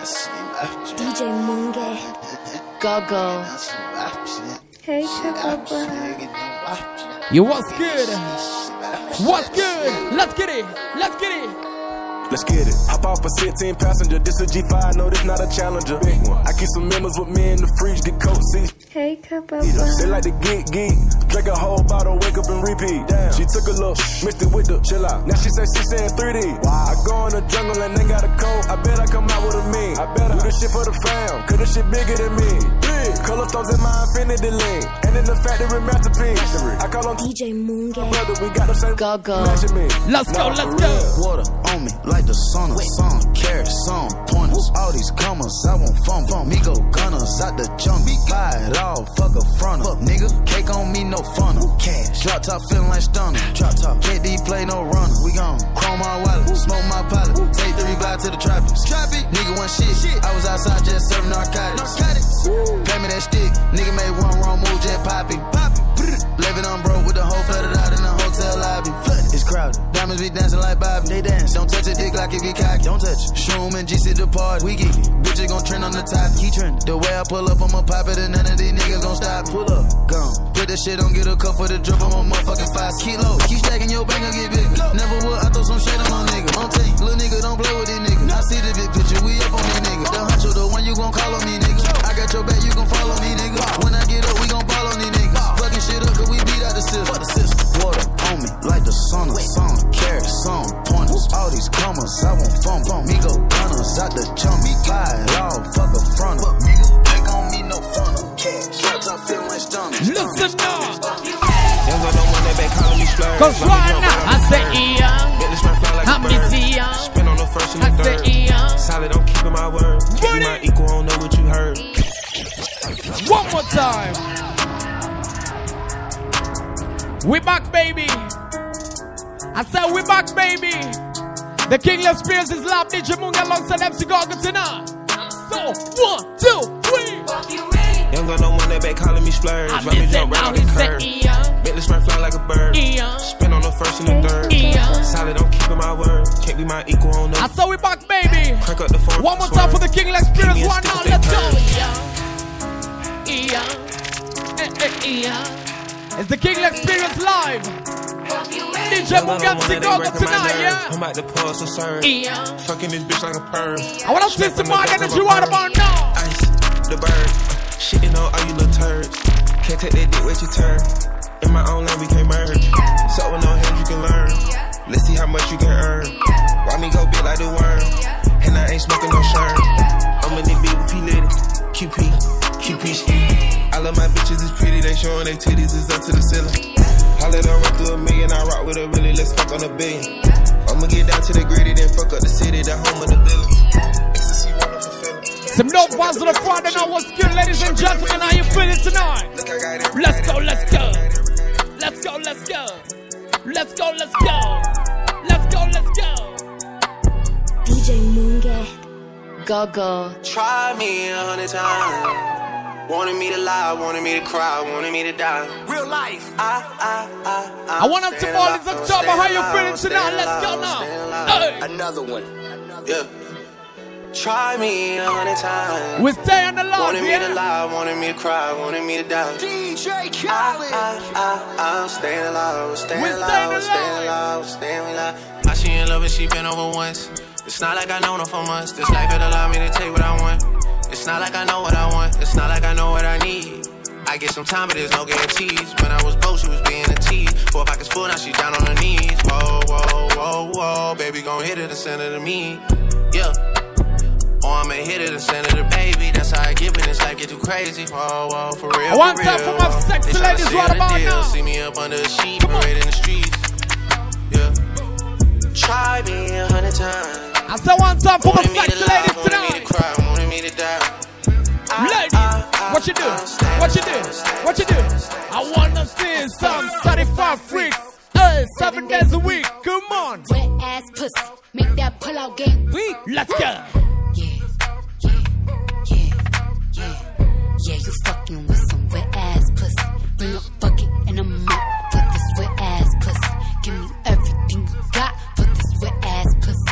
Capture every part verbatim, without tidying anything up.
D J Munge. Go-go. Hey, Papa. Yo, what's good? What's good? Let's get it. Let's get it. Let's get it. Hop off a sixteen passenger. This a G five, no, this not a Challenger. Big one. I keep some members with me in the fridge, get coat seats. Hey, Papa. They like to geek, geek. Drink a whole bottle, wake up and repeat. Damn. She took a look, mixed it with the chill out. Now she say she saying three D. Wow. I go in the jungle and they got a coat. I bet I come out with a mean. I bet I do this shit for the fam, cause this shit bigger than me. Big. Color stones in my infinity lane. And in the factory masterpiece. I call on D J Munge. Brother, we got the same go-go. Let's go, let's go. Water on me like the sun, sun, carrot, some pointers. All these commas, I want fun, fun. Me go gunners out the jump, buy it all, fuck a front up, nigga. Cake on me, no funnel. Cash, drop top, feeling like stunner. Drop top, K D play no runner. We gon' chrome my wallet, smoke my pilot, take the revive to the tropics. Tropic, nigga one shit. shit. I was outside just serving narcotics. narcotics. Pay me that stick, nigga made one wrong move, just popping. Popping, living on broke with the whole flooded out in the hotel lobby. It's crowded, diamonds be dancing like Bobby. They dance, don't touch a dick like it be cocky. Don't touch it. Shroom and G C the party, we geeky. Bitches gon' trend on the top, keep trending. The way I pull up, I'ma pop it and none of these niggas gon' stop. Pull up, gone. Put that shit on, get a cup for the drip, I'm a motherfucking five kilo. Keep stacking your bank, I'll get bigger. Never would, I throw some shit on my nigga. On tape, little nigga don't play with these niggas. I see the big picture, we up on these niggas. The huncho, the one you gon' call on me, nigga. I got your back, you gon' follow me, nigga. When I get up, we gon' ball on these niggas. Fucking shit up, cause we beat out the system. Fuck the system. Water on me, like the sun, sun, carrot, some pointers. All these commas, I want fun, fun. Me go gunners out the jump, me buy it all, fuck a front up, nigga. Ain't gon' me no fun up. Cash, drop top, feeling like stunner. Listen now. Cause right now, I say yeah, I'm busy, yeah. Spin on the first and the I say third. yeah. Solid, I'm keeping my word. Keep my equal, don't know what you heard. One more time. We back, baby. I said we back, baby. The Kingless Spears is live. D J Munge alongside M C Gargle tonight. So, one, two, three. Young got no one that back calling me splurge. Let me jump right on the curb. Bentley spray fly like a bird. Spin on the first and the third. Solid, I'm keeping my word. Can't be my equal, on no. I saw we back, baby. Crank up the phone. One more time for the Kingless Spears. One now, let's go. It's the Kingless Experience live. D J Munge M C Gargle tonight, yeah. I'm about to pause and serve. Fucking this bitch like a perm. I want to see some more energy right about now. Ice, the bird. Shitting on all you little turds. Can't take that dick, wait your turn. In my own lane, we can't merge. So with no hands, you can learn. Let's see how much you can earn. Why me go big like the worm? And I ain't smoking no shirt. I'm in the beat with P-Lady. Q P, Q P ski. All of my bitches is pretty, they showing their titties is up to the ceiling. I let her run through a million, I rock with her really, let's fuck on a billion. I'ma get down to the gritty, then fuck up the city, the home of the villain. Ecstasy, wonderful feeling. Some note ones on the front and now what's good, ladies and gentlemen, how you feeling tonight? Let's go, let's go. Let's go, let's go. Let's go, let's go. Let's go, let's go. D J Munge. Go, go. Try me a hundred times. Wanted me to lie, wanted me to cry, wanted me to die. Real life. I, I, I, I. I want up to all this October. How you feeling tonight? Let's go now. Hey. Another one. Yeah. Try me a hundred times. We stay on the line. Wanted yeah? me to lie, wanted me to cry, wanted me to die. D J Khaled. I, I, I, I'm staying alive, staying We're alive, staying staying alive, staying alive. I she in love and she been over once. It's not like I know her for months. This life it allow me to take what I want. It's not like I know what I want. It's not like I know what I need. I get some time, but there's no guarantees. When I was broke, she was being a tease. Four pockets full, now she down on her knees. Whoa, whoa, whoa, whoa. Baby gon' hit it and send it to me. Yeah. Or I'ma hit it and send it to baby. That's how I give it. This life get too crazy. Whoa, whoa, for real. I want for time real. for my sexy ladies right about now. See me up under a sheet, parade in the streets. Yeah. Try me a hundred times. I said one time for my Wanted me sexy to lie, ladies wanted me to tonight. cry, wanted me to die. Ladies, what you do? What you do? What you do? I wanna see some certified freaks. Hey, seven days a week. Come on. Wet ass pussy, make that pull out game weak. Let's go. Yeah, yeah, yeah, yeah, yeah. You fucking with some wet ass pussy. Bring a bucket and a mop for this wet ass pussy. Give me everything you got for this wet ass pussy. Beat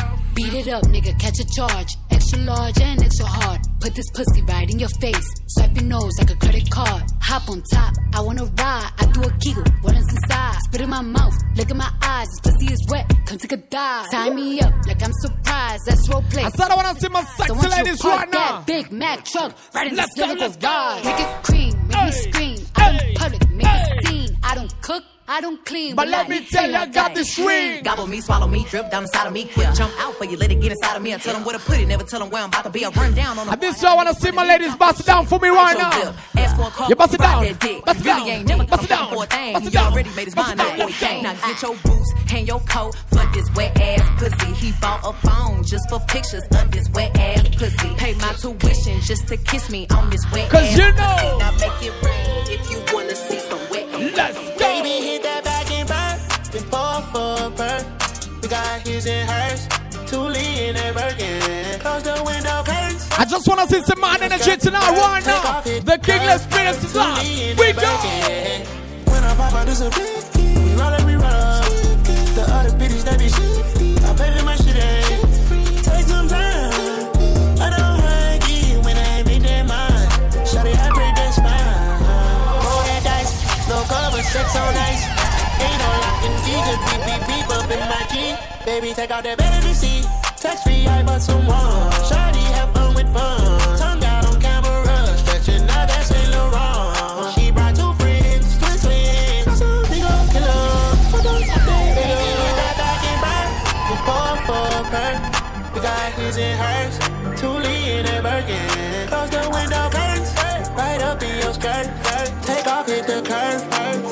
Beat it up, nigga, catch a charge. Extra large and extra hard. Put this pussy right in your face. Swipe your nose like a credit card. Hop on top, I wanna ride. I do a giggle, what is inside? Spit in my mouth, look in my eyes. This pussy is wet, come take a dive. Tie me up like I'm surprised, that's role play. I said I wanna see my sexy so ladies right now. Big Mac truck, right in let's this go, let's ride. go. Make it cream, make hey. me scream. I don't public, make hey. a scene. I don't cook. I don't clean, but let me tell you, I got this ring. Gobble me, swallow me, drip down inside of me. Quick jump out for you, let it get inside of me. I tell them where to put it, never tell them where I'm about to be. I run down on them. And this year I wanna see my ladies bust it down for me right now. You bust it down, bust it down, bust it down, bust it down. Already made his mind up, boy, gang. Now get your boots, hang your coat for this wet ass pussy. He bought a phone just for pictures of this wet ass pussy. Pay my tuition just to kiss me on this wet ass pussy. Cause you know, now make it rain if you wanna see some wet. Let's go. Baby, hit that back and burn. Been bought for a bird. We got his and hers. Thule in a Birkin. Close the window curtains. I just wanna see some man energy tonight right now. The Kingless Spirits is live. We go. When I pop out, this a big key. We roll it, we roll. The other bitches, they be shifty. I pay for my shit, eh? Take some time. I don't hug you when I make that mind. Shawty, I break that spine. Roll that dice. No cover, sex on ice. Ain't no locking feet, just beep, beep, beep up in my G. Baby, take out that better seat. Text me, I bought some more. Shawty, have fun with fun. Tongue out on camera. Stretching out that Saint Laurent. She brought two friends, twin twins. Big ol' killer. Baby, hit that back and burn. We pour for her. We got his and hers. Thule in a Birkin. Close the window curtains. Right up in your skirt. Take off, hit the curve.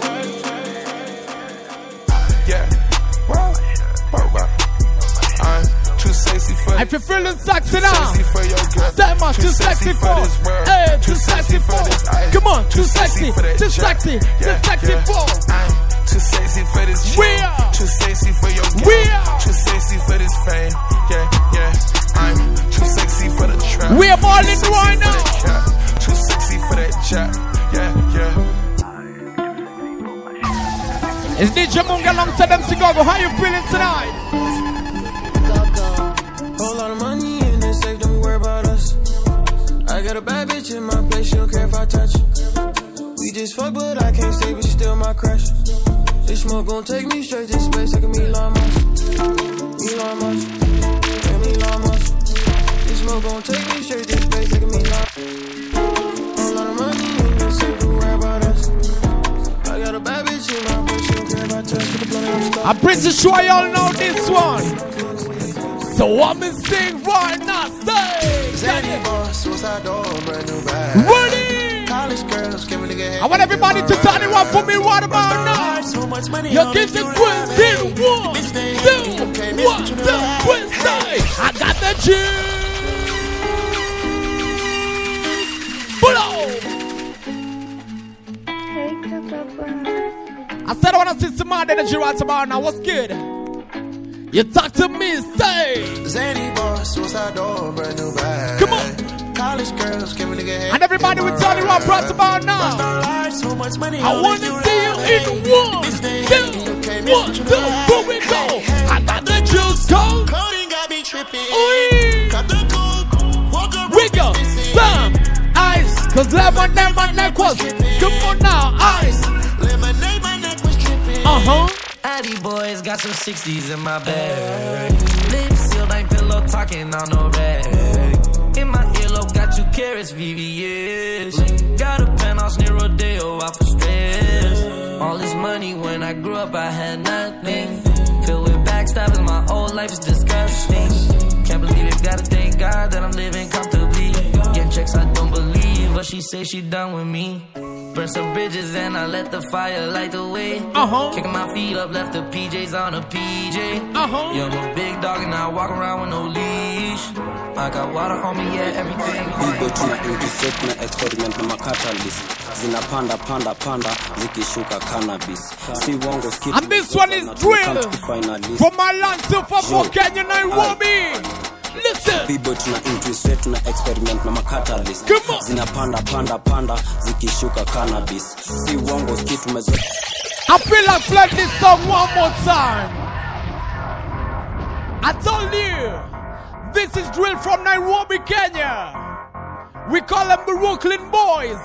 Yeah, well, well, I'm too sexy for if you're feeling sexy now, sexy for your girl. That much too sexy for this world. Hey, too Too sexy sexy for for this ice. Come on, too Too sexy, sexy for that too jack. sexy, too Yeah, sexy yeah. for. I'm too sexy for this We shit. are. Too sexy for your girl. We are. Too sexy for this fame. Yeah, yeah. I'm too sexy for the trap. We are balling Too right sexy for now. that cap. Too sexy for that jack. Yeah, yeah. It's D J Munga alongside M C Gogo. How you feeling tonight? Whole lot of money in the safe, don't worry about us. I got a bad bitch in my place, she don't care if I touch. We just fuck, but I can't stay, but she still my crush. This smoke gon' take me straight to space, like a Elon Musk. Elon Musk, like me Elon Musk. This smoke gon' take me straight to space, like a Elon. Whole lot of money in the safe, don't worry about us. I got a bad bitch in my place, she don't care if I touch. Put the blood on the I'm pretty sure y'all know this one. So I'm in sing right now, say Zany boss, suicide door, brand new bag. ready. College girls, give a nigga head. I want everybody to turn it up for me. What about now? So much money. You get the quiz in one, two, one, two, quiz say. I got the juice. Pull up. I said I want to see some mad energy right about now. What's good? You talk to me, say. Zany boss, suicide door, brand new bag. Come on. College girls, give a nigga head. And everybody will tell you what brought about now. So much money. I want to see you in one, two, one, two, here we go. I got the juice, go. Coding got me tripping. Oi. Got the coke. Walk up. We go. Some ice, cause lemonade my neck was. Come on now, ice. Lemonade, my neck was tripping. Uh huh. Addy boys got some sixties in my bag. Lips sealed, ain't pillow talking on no rag. In my earlobe, got two carrots, V V S. Got a penthouse near Rodeo, out for stress. All this money when I grew up, I had nothing. Filled with backstabbing, my whole life is disgusting. Can't believe it, gotta thank God that I'm living comfortably. Getting checks, I don't believe, but she say she done with me. Burn some bridges and I let the fire light the way. Uh-huh. Kicking my feet up, left the P Js on a P J. Uh-huh. Yeah, I'm a big dog and I walk around with no leash. I got water on me, yeah, everything. Bibo tuna inject na experiment na makatalist. Zinapanda panda panda zikishuka cannabis. Si wongo skip. And this one is drill from my land to for Kenya Nairobi. Listen. Bibo tuna inject na experiment na makatalist. Come on. Zinapanda panda panda zikishuka cannabis. Si wongo skip tumezo. I feel like playing this song one more time. I told you, This is drill from Nairobi, Kenya. We call them the Brooklyn Boys.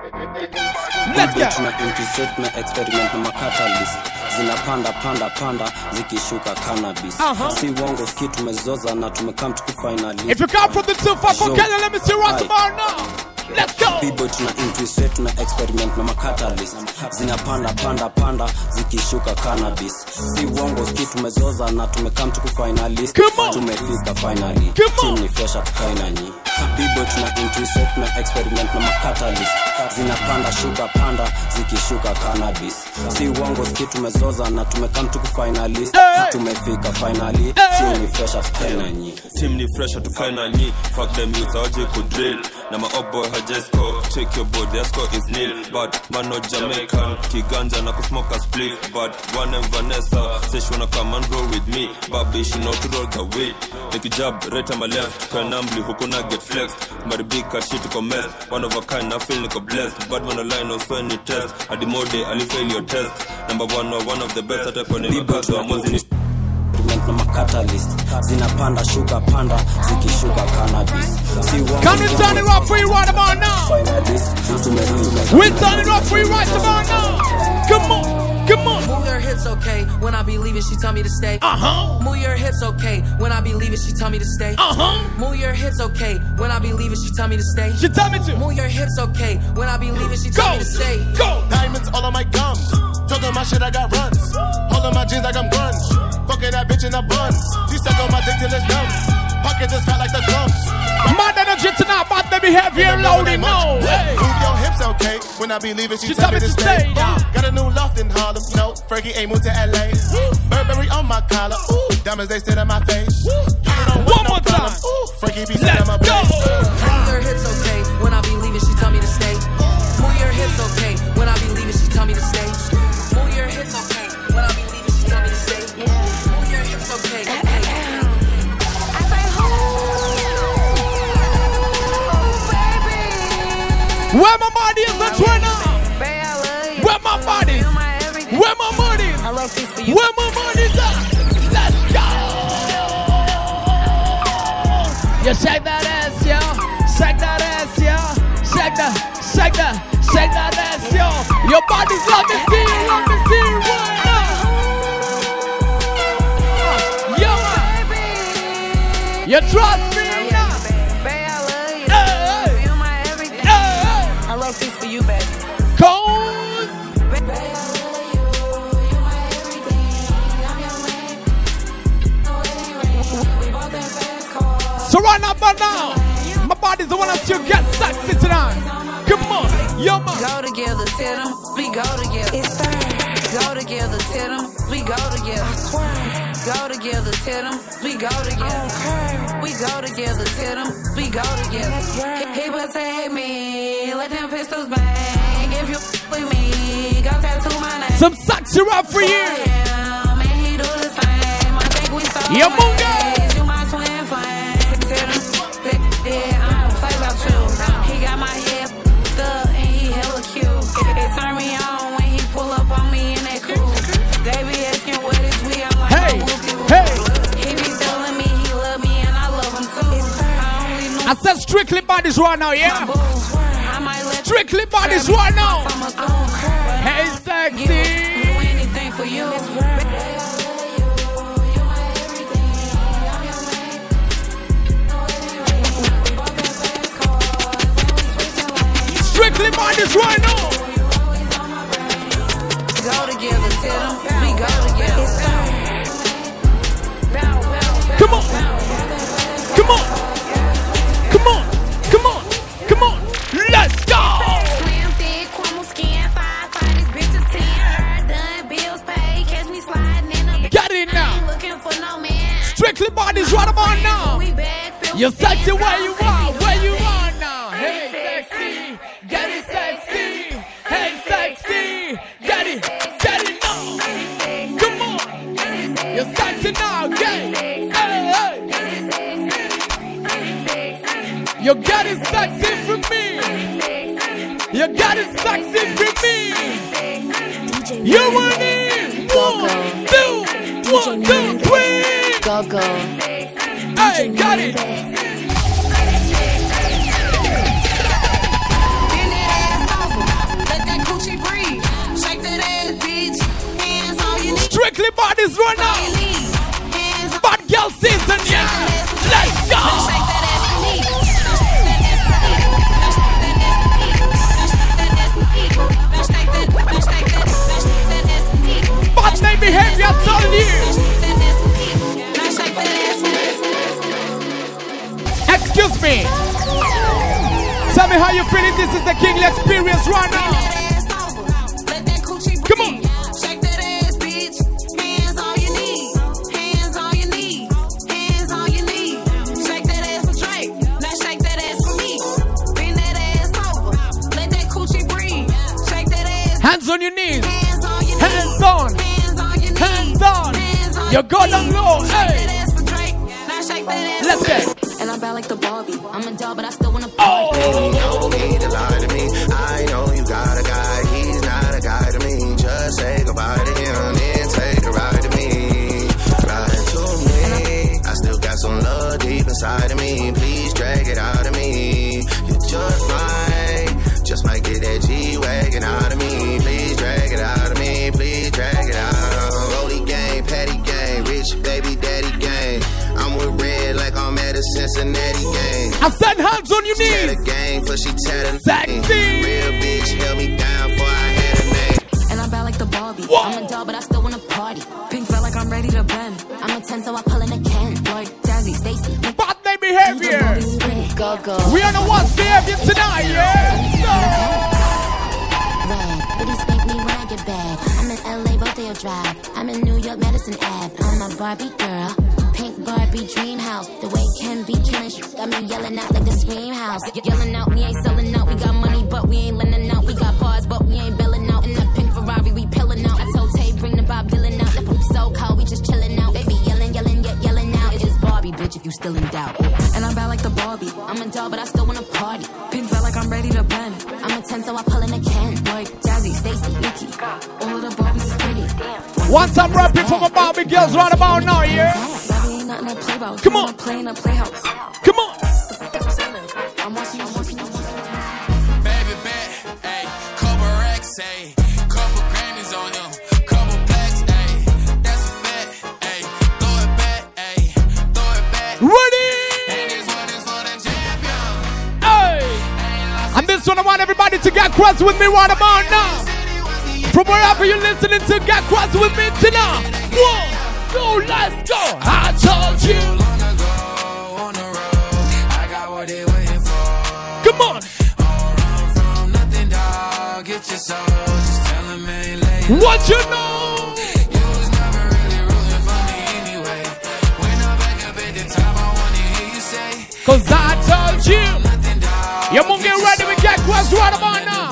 Let's go. Tuna integrate na experiment na catalyst. Zinapanda panda panda zikishuka cannabis. Uh-huh. Si wongo ski tumezoza na tumekam tukufinally. If you come from the too far from Kenya, let me see what's about now. Let's go. People tuna integrate na experiment na catalyst. Zinapanda panda panda zikishuka cannabis. Si wongo ski tumezoza na tumekam tukufinally. Tumefika finally. Team ni fresh at finally. People tuna integrate na experiment na catalyst. Zinapanda shuka panda zikishuka cannabis. Si wongo ski tumezoza na tumekam tukufinalist. Tumefika finally. Team ni fresh at finally. Team ni fresh at finally. Fuck them youths aje ku drill. Na my up boy just go check your board, their score is nil. But man not Jamaican, Kiganja na kusmoke a split. But one and Vanessa say she wanna come and roll with me. Baby she know to roll the weight. Make a jab right on my left. Kanambli hukuna get flexed. But the big cat shit to commence. One of a kind I feel like a blessed. But when I line of any test, at the more day I fail your test. Number one or one of the best at a point in the back. So I'm in na catalyst. Zinapanda shuka panda zikishuka cannabis. Si wongo. Can you turn it up for you right about now? We'll turn it up for you right about now. Come on, come on. Move your hips, okay. When I be leaving, she tell me to stay. Uh huh. Move your hips, okay. When I be leaving, she tell me to stay. Uh huh. Move your hips, okay. When I be leaving, she tell me to stay. She tell me to. Move your hips, okay. When I be leaving, she tell Go. me to stay. Go. Diamonds all on my gums. Talking my shit, I got runs. Holding my jeans like I'm grunge. Fucking that bitch in the buns. She suck on my dick till it's numb. Pockets is fat like the drums. Mad energy tonight, but the behavior loading no. Hey. Move your hips, okay. When I be leaving, she, she tell me to stay. stay. Got a new loft in Harlem. No, Fergie ain't moved to L A. Burberry on my collar. Ooh, diamonds they sit on my face. One more time. Ooh, Fergie be sitting on my place. Move your hips, okay. When I be leaving, she tell me to stay. Move your hips, okay. When I be leaving, she tell me to stay. Move your hips, okay. When I be leaving, she tell me to stay. Move your hips, okay. Where my body is the trainer? Where my body? Where my money? Where my money is at? Let's go! You shake that ass, yo. Shake that ass, yo. Shake that, shake that, shake that ass, yo. Your body's let me see, let me see right now. Uh, yo, man. You trust me? For you, baby. Cold. So right now, but now, my body's the one that you get sexy tonight. Come on, yo man. Go together, tell them we go together. It's Go together, tell them we go together. Go together, tell them we go together. We go together, tell them we go together. People take me, let them pistols bang. If you with me, go tattoo my name. Some sexy rap for you. Yeah, man, he do the same. I think we so Yo, Munga. You my twin flame. Tell them, yeah, I don't play about you. He got my head up and he hella cute. It turn me on when he pull up on me in that coupe. They be asking what is we, I'm like, hey, whoopie, hey. He be telling me he love me and I love him too. I only know I said strictly bodies right now, yeah? Strictly bodies right now. Hey, sexy. Do anything for you. Strictly bodies right now. Go together, tell them we go together. Come on. Come on. Come on. Come on. Come on. Let's go. Slim thick, Cuomo skin, five, five, this bitch a ten. Her done, bills paid, catch me sliding in a Get it now. I ain't looking for no man. Strictly bodies right about now. You're sexy where you are, where you are now. Hey, sexy. Get it sexy. Hey, sexy. Get it. Get it now. Come on. You're sexy now. Get it. Hey, hey. You got it sexy for me. You got it sexy for me. You want it? One, two, one, two, three. Go, go. Hey, got it. Strictly bodies right now. Bad girl season, yeah. Let's go. Bad name behavior, I tell you. Excuse me. Tell me how you feeling. This is the Kingly experience right now. Come on. Hands on your knees. Hands on. Hands on. You're good and low. Hey. Let's go. And I'm bad like the Barbie. I'm a doll, but I still wanna party. Oh. You don't need to lie to me. I know you got a guy. He's not a guy to me. Just say goodbye to him and take a ride to me. Ride to me. I still got some love deep inside of me. Please drag it out of me. You just might, just might get that G-Wagon out of me. Please drag it out of me. Please drag it out. Rolly gang, patty gang, rich baby daddy gang. I'm with red like I'm at a Cincinnati game. I said hands on your knees. Cheddar gang, for she tatted. Real bitch held me down for I had a name. And I'm bad like the Barbie. Whoa. I'm a doll, but I still wanna party. Pink felt like I'm ready to bend. I'm a ten, so I pull in a can. Like Jazzy, Stacy. Bad name behavior. Go, go. We are the ones behavior tonight, yeah? But he spank me when I get back. I'm in L A, Rodeo Drive. I'm in New York, Madison Ave. I'm a Barbie girl. Pink Barbie dream house. The way Ken be killing shit got me yelling out like the scream house. Yelling out, we ain't selling out. We got money, but we ain't lending out. We got bars, but we ain't belling out. In that pink Ferrari, we pillin' out. I told Tay, bring the Bob Dylan out. The poop so cold, we just chillin' out. Baby yelling, yelling, yet yelling out. It's just Barbie, bitch, if you still in doubt. And I'm bad like the Barbie. I'm a doll, but I still wanna party. Pink felt like I'm ready to bend. I'm a ten, so I pull in a can. Like Jazzy, Stacy, Nikki. All of the Barbies is pretty. One time rapping for my Barbie girls right about now, yeah? Come on. Playing a playhouse. Come on. I'm watching you, watching you. Baby bet, ayy, couple racks, ayy, couple Grammys on him, couple plaques, ayy, that's a fact, ayy, throw it back, ayy, throw it back. Ready? And this one is for the champion. Hey. And this one I want everybody to get cross with me right about now. From wherever you're listening to, get cross with me tonight. One, two, let's go. I told you. Long ago on the road, I got what they waiting for. Come on. Don't run from nothing, dog. Get your soul. Just tell them ain't late. What you know? You was never really rooting for me anyway. When I'm back up at the top, I wanna hear you say, cause I told you. You won't get ready to get cross right about now.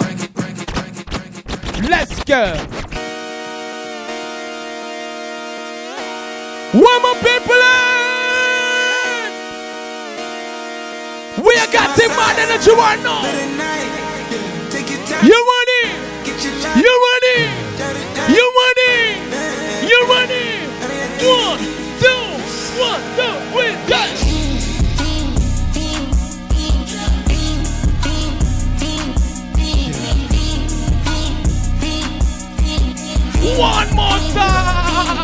Let's go. Where my people at? We are getting mad energy right now. You ready? You ready? You ready? You ready? One, two, one, two, three, go. One more time.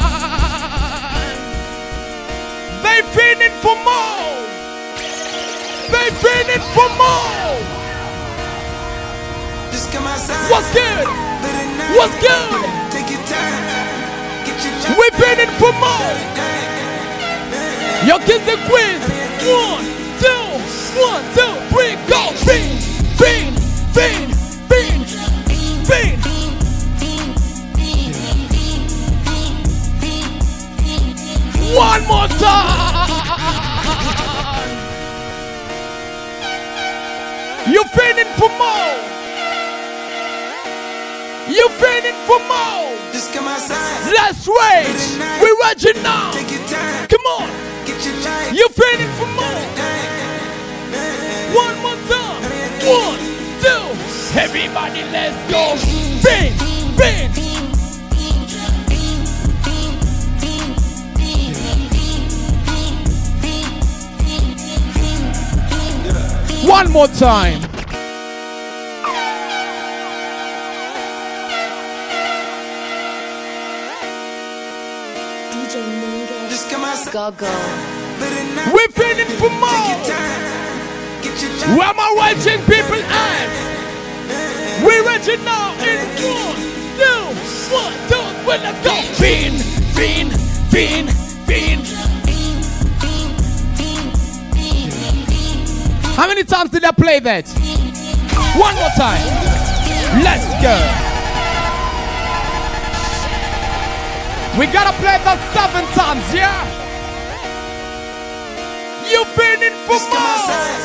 They feeding for more. They feeding for more. What's good? What's good? We feeding for more. Your kids and queens. One, two, one, two, three, go. Feed, feed, feed, feed, feed. One more time. You feeding for more. You feeding for more. just come outside. Let's rage. We're raging now. Come on. You feeding for more. One more time. One, two. Everybody, let's go. Feed, feed. One more time. D J Moonge. Just come outside. Go go. We're feeling for more. Where my watching people at? We're ready now in one, two, one, two, one, let's go. Fiend, fiend, fiend, fiend. How many times did I play that? One more time. Let's go. We gotta play that seven times, yeah? You feeling for more?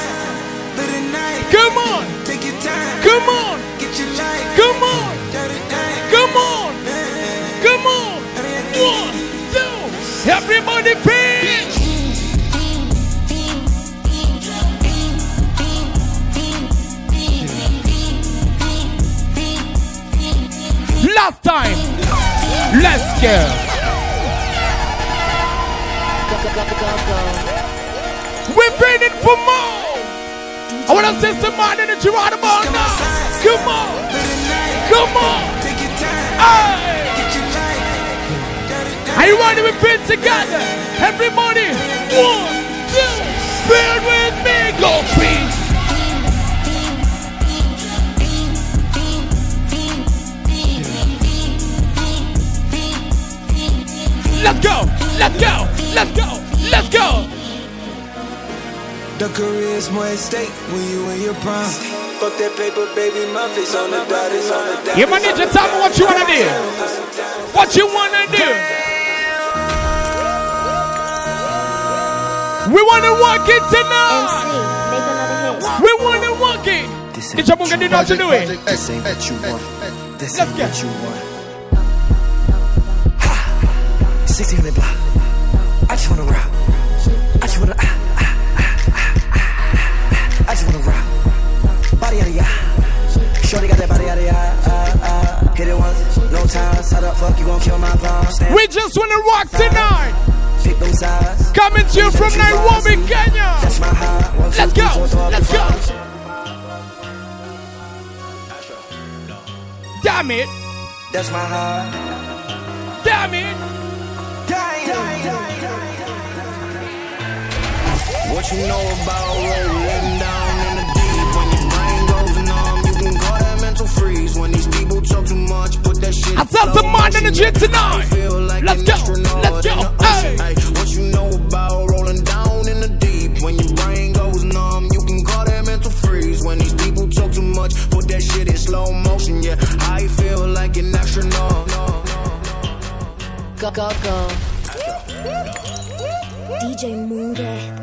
Come on. Come on. Come on. Come on. Come on. One, two. Everybody feel. Last time. Let's go. Go go go go go. We're waiting for more. I want to see some more energy right about now. Come on. Come on. Hey. Are you ready? We've been together. Everybody. One, two. Feel with me. Go, please. Let's go. Let's go. Let's go. Let's go. The career is more at stake when you in your prime. Fuck that paper, baby, my face on the dot is on the dot. You might need to tell me what you wanna do. What you wanna do? We wanna walk it tonight. We wanna walk it. Did you gonna know how to do it? This ain't what you want. This ain't what you want. Ha! sixty in the block. I just wanna rock. I just wanna. Ah. I just wanna rock. Body out of ya. Shorty got that body out of ya. Uh, uh, hit it once, no time. Side up, fuck, you gon' kill my vibe. We just wanna rock tonight. Pick them sides. Coming to you from Nairobi, Kenya. That's my high. One, two, Let's go. three, four, Let's go. five. Damn it. That's my high. Damn it. What you know about rolling down in the deep? When your brain goes numb, you can call that mental freeze. When these people talk too much, put that shit. I felt some mind energy tonight. Like Let's go. Let's go. Hey. Hey, what you know about rolling down in the deep? When your brain goes numb, you can call that mental freeze. When these people talk too much, put that shit in slow motion. Yeah, I feel like an astronaut. Go go go. D J Moonge.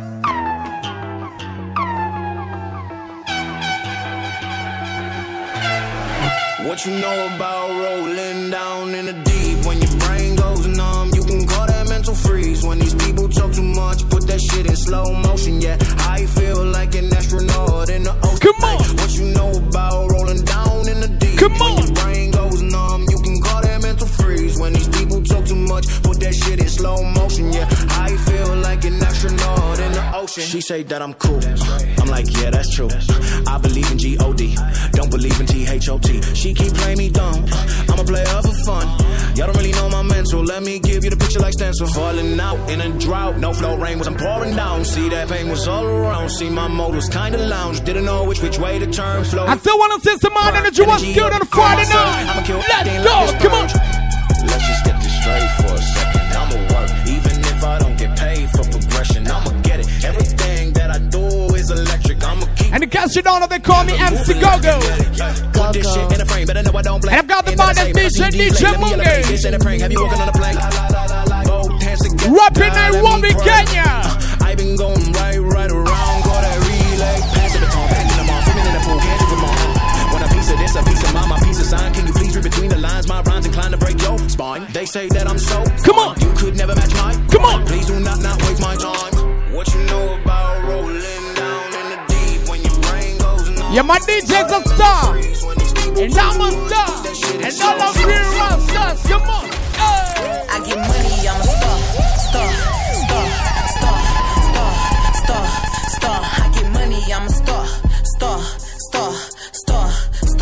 What you know about rolling down in the deep? When your brain goes numb, you can call that mental freeze. When these people talk too much, put that shit in slow motion. Yeah, I feel like an astronaut in the ocean. Come on. Hey, what you know about rolling down in the deep? Come on. When your brain goes numb, you can call that mental freeze. When these people talk too much, put that shit in slow motion. Yeah, I feel like an astronaut in the ocean. She say that I'm cool. I'm like, yeah, that's true. I believe in G O D. Don't believe in T H O T. She keep playing me dumb. I'm a player for fun. Y'all don't really know my mental. Let me give you the picture like stencil. Falling out in a drought. No flow rain was I'm pouring down. See that pain was all around. See my mode was kinda lounge. Didn't know which which way to turn. Flow. I still wanna see some mind energy. What's good on a Friday night? Let's go. Come on. Let's just get this straight for a second. I'ma work. Even if I don't get paid for progression, I'ma get it. Everything that I do is electric. I'ma keep. And in case you don't know, they call me M C Go-Go. Put this shit in a frame, but I know I don't blame. And I've got the band that D J D J Moonge. Have you walking on a plank? Rapping Nairobi, Kenya. I've been going right, right around. Call that relay. Pass it upon, back in the mall. Swimming in the pool, can't do them all. Want a piece of this, a piece of mine, my piece of sign. Can you please read between the lines? My rhymes inclined to break your spine. They say that I'm so. Come on. You could never match mine. Come on. Please do not, not waste my time. What you know about rolling down in the deep when your brain goes numb? Yeah, my D J's a star. And I'm a star. And all of you are stars. Come on. Hey. I get money, I'm a star. Star, star, star, star, star, star. I get money, I'm a star.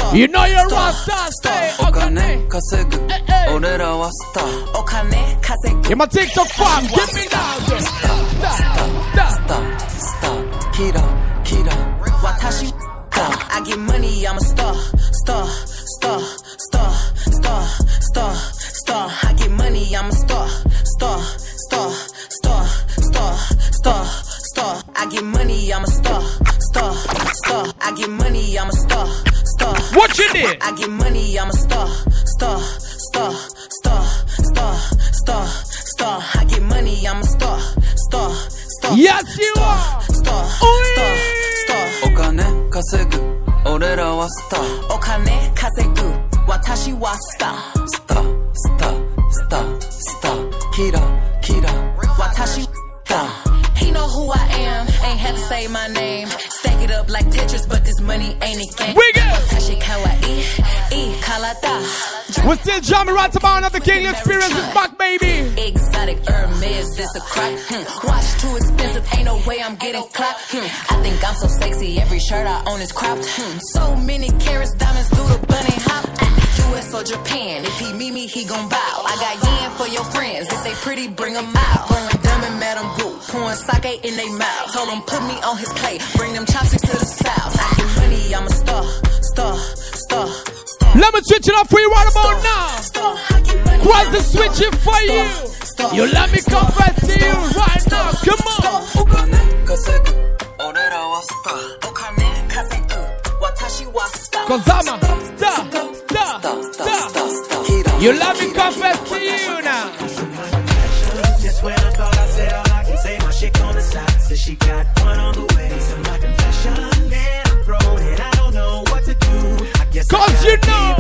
star. You know you're star, Rasta, star. say Okane kasegu, orera wa star. Okane kasegu. You my TikTok farm, give me now. Star, star, star, star. Kira, kira. Watashi star. I get money, I'm a star, star, star, star, star, star, star. I get money, I'm a star, star, star, star, star, star, star. I get money, I'm a star, star, star. I get money, I'm a star, star. What you did? I get money, I'm a star, star, star, star, star, star, star. I get money, I'm a star, star, star. Yes, you are. Star, star, star. Okane kasegu, orera wa star. Okane kasegu, watashi wa star. Star, star, star, star. Kira, kira, watashi star. He know who I am, ain't had to say my name. Stack it up like Tetris, but this money ain't a game. Watashi kawaii, e kalata. We're still jamming right about another King Experience is back, baby. Exotic Hermes, this a crack. Hmm. Watch too expensive, ain't no way I'm getting clapped. Hmm. I think I'm so sexy, every shirt I own is cropped. Hmm. So many carats, diamonds do the bunny hop. U S or Japan, if he meet me, he gon' bow. I got yen for your friends, if they pretty, bring them out. Pouring them and Madam Goo, pouring sake in they mouth. Told him put me on his plate, bring them chopsticks to the south. I get money, I'm a star, star, star, star. Let me switch it up for you right about now. Cross the switch it for you. You let me come back to you right now. Come on. Cause I'm a star, star, star. You let me come back to you now. Just when I thought I said all I can say, my chick on the side says she got one on the way. So my confession, man, I'm thrown and I don't know what to do. I guess Cause you know.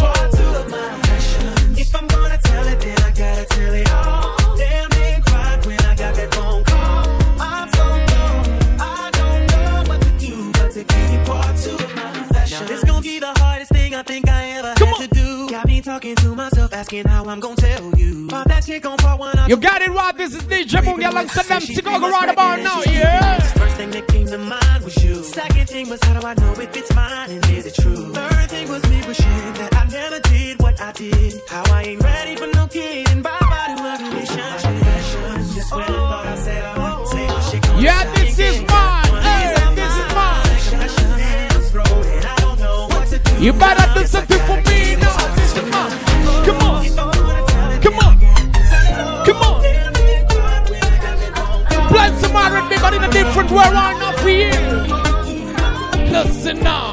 If I'm gonna tell it, then I gotta tell it all. Damn, they cried when I got that phone call. I'm so dumb, I don't know what to do, but to give you part two of my confession. Now this gon' be the hardest thing I think I ever Come had on. to do. Got me talking to myself, asking how I'm gonna tell you. About that chick on part one. You got it right, this is D J Munga alongside them Chicago right about now, yeah. First thing that came to mind was you. Second thing was how do I know if it's mine and is it true? Third thing was me wishing that I never did what I did. How I ain't ready for no kid and bye bye to a relationship. Just when I thought I said I would say my shit. Yeah, this is mine. Hey, this is mine. You better do something for me now. This is mine. Come on. Come on. Come on. Blend some R and B, but in a different way right now for you. Listen now.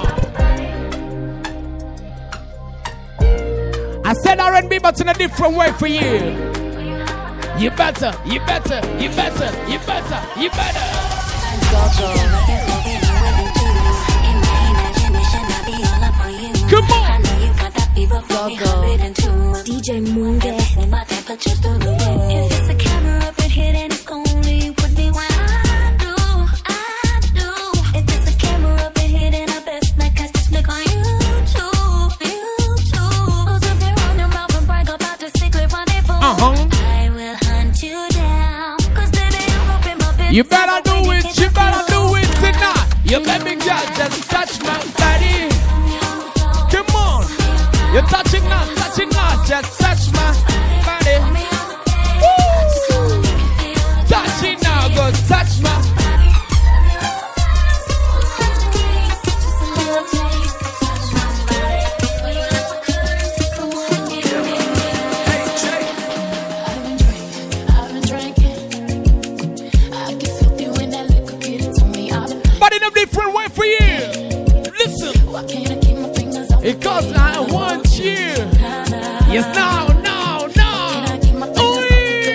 I said R and B, but in a different way for you. You better, you better, you better, you better, you better. Come on. D J Munga. If it's a camera up in here, then it's only with me when I do, I do. If it's a camera up in here, then I best not catch this flick on YouTube, YouTube. So if you run your mouth and brag about the secret rendezvous, uh-huh. I will hunt you down. Cause baby, I'm up in my business. You better do it, you better do it tonight. You baby girl just touch my body. Come on. You're touching us, touching us, just touch my body. Woo! Touch it now, go touch my but in a different way for you. Listen. Because I want you. Yes, now, now, now. Ooh.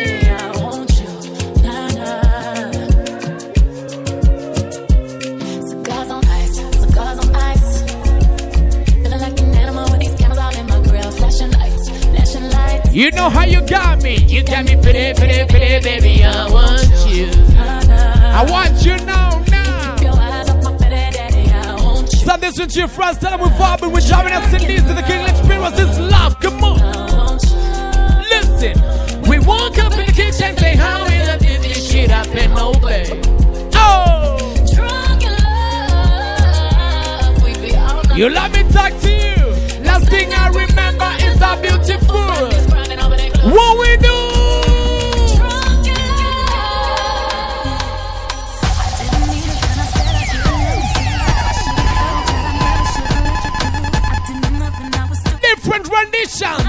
Cigars on ice, cigars on ice. Feeling like an animal with these cameras out in my grill. Flashing lights, flashing lights. You know how you got me. You got me pretty, pretty, pretty, baby. I want you. I want you now, now. So this is your first time we're vibing, we're jamming us in these to the King Experience. This love, come on. Listen, we walk up in the kitchen, say how we love you, this shit up and obey. Oh, drunk in love, we be all night. You let me talk to you. first thing I remember is a beautiful. What we do? Different renditions.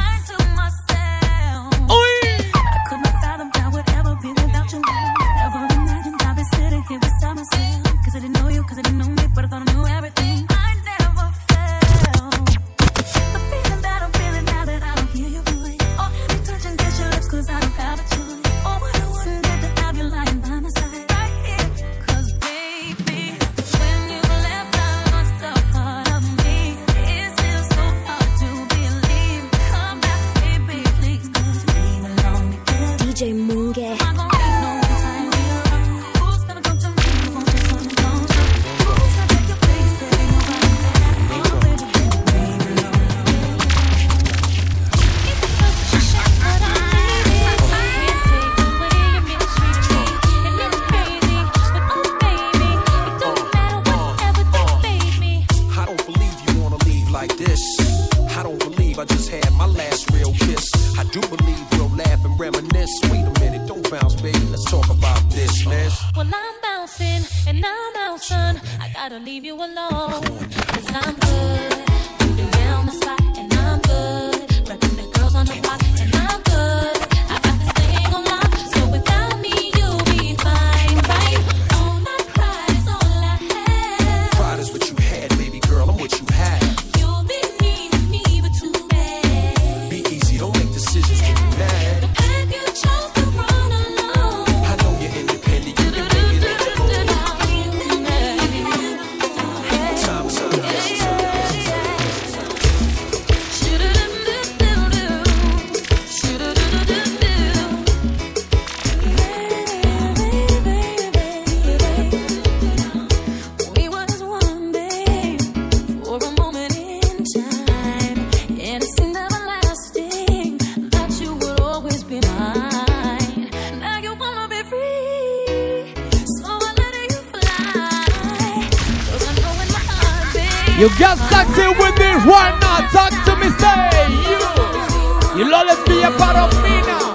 You got sexy with me, why not? Talk to me, say you. You'll always be a part of me now.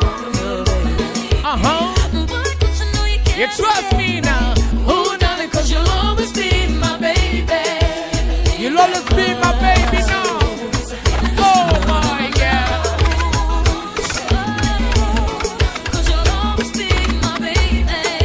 Uh-huh. You trust me now. Oh, darling, cause you'll always be my baby. You'll always be my baby now. Oh, my God. Cause you'll always be my baby.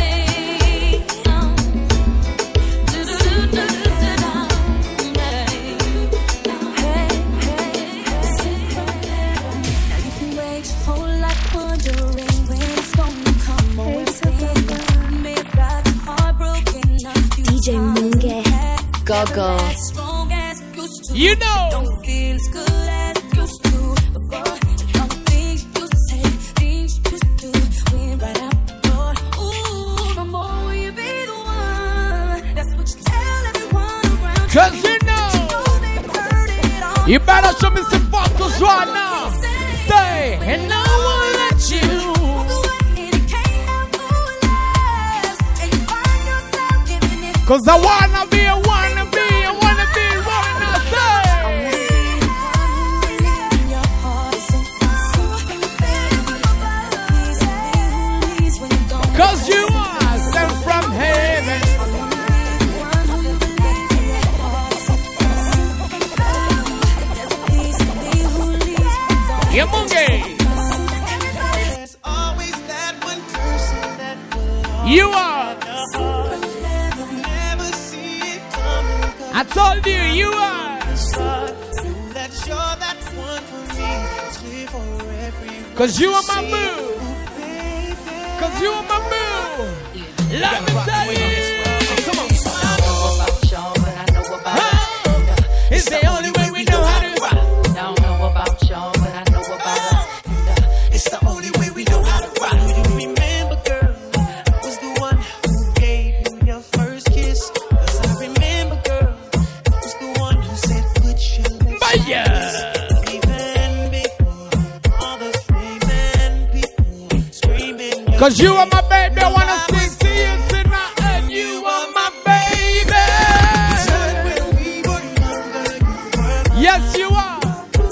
D J Munge. Go, go. You know. Don't feel as good as it used to before. All the things you used to say, things you used to do, went right out the door. Ooh, no more will you be the one. That's what you tell everyone around. Cause you know, you better show me some focus right now. Stay, and I won't let you. Cause I wanna be, I wanna be, I wanna be, wanna say. Cause you are sent from heaven. Yeah, Munge. You are. I told you, you are. Cause you are my boo. Cause you are my boo. Let me tell you. Come on. It's the only way we know how to. Don't know about y'all, but I know about us. It's the only way we know how to rock. You remember, girl, I was the one who gave you your first kiss. Cause I remember, girl, I was the one who said put your lips on this. Even before all the flaming people screaming. Cause you are my baby, I wanna sing to you tonight. And you are my baby. Yes, you are.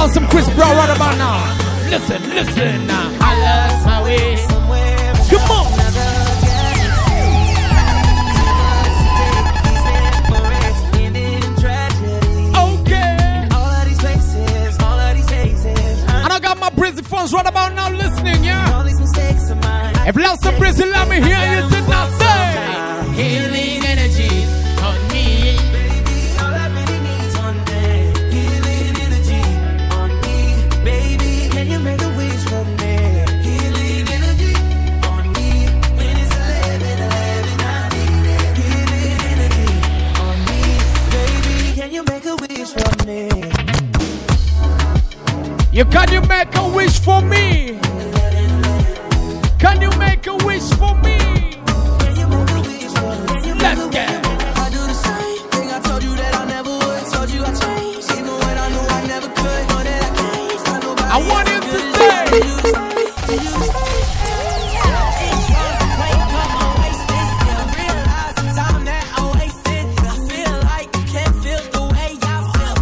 want some Chris Brown right about now. Listen, listen now. I lost my way. Come on. Okay. All of these places, all of these faces. And I got my Brizzy phones right about now listening, yeah? All these mistakes of mine. If you lost some Brizzy, let me hear you sit now say. Healing energy on me. Baby, all I really need is one day. Healing energy on me. Baby, can you make a wish for me? Healing energy on me. When it's eleven, eleven, I need it. Healing energy on me. Baby, can you make a wish for me? You can you make a wish for me? Can you make a wish for me? Let's get. I do the same thing. I told you that I never would. Told you I changed, even when I knew I never could. Know that I can't find nobody. I want him to stay. Wake up, I'm wasted. Still realize the time that I wasted. I feel like you can't feel the way I feel.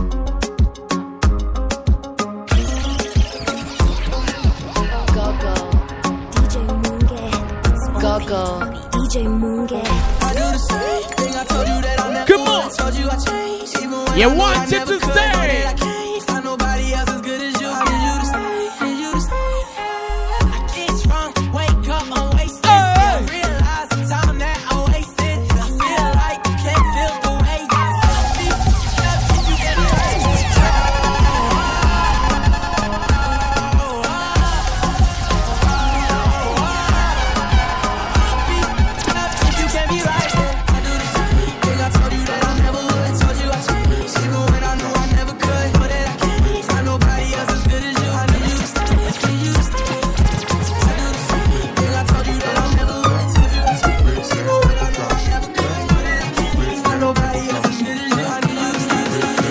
Go go, D J Moonge. Go go, D J Moonge. I do the same thing. I told you that I never Come on. would. Told you I changed, even when You I knew want I it never to could. stay. Know that I can't find nobody else as good as you. I need you to stay. Need you to stay. I get drunk, wake up, I'm wasted. Still realize the time that I wasted. I feel like you can't feel the way I feel. If you get it right. If you can't be right, I do the same thing. I told you that I never would. Told you I changed, even when I knew I never could. Know that I can't find nobody else as good as you. I need you to stay. Need you to stay. I do the same thing. I told you that I never would. Told you I changed, even when I knew I never could. Know that I can't find nobody else as good as you. I need you to stay.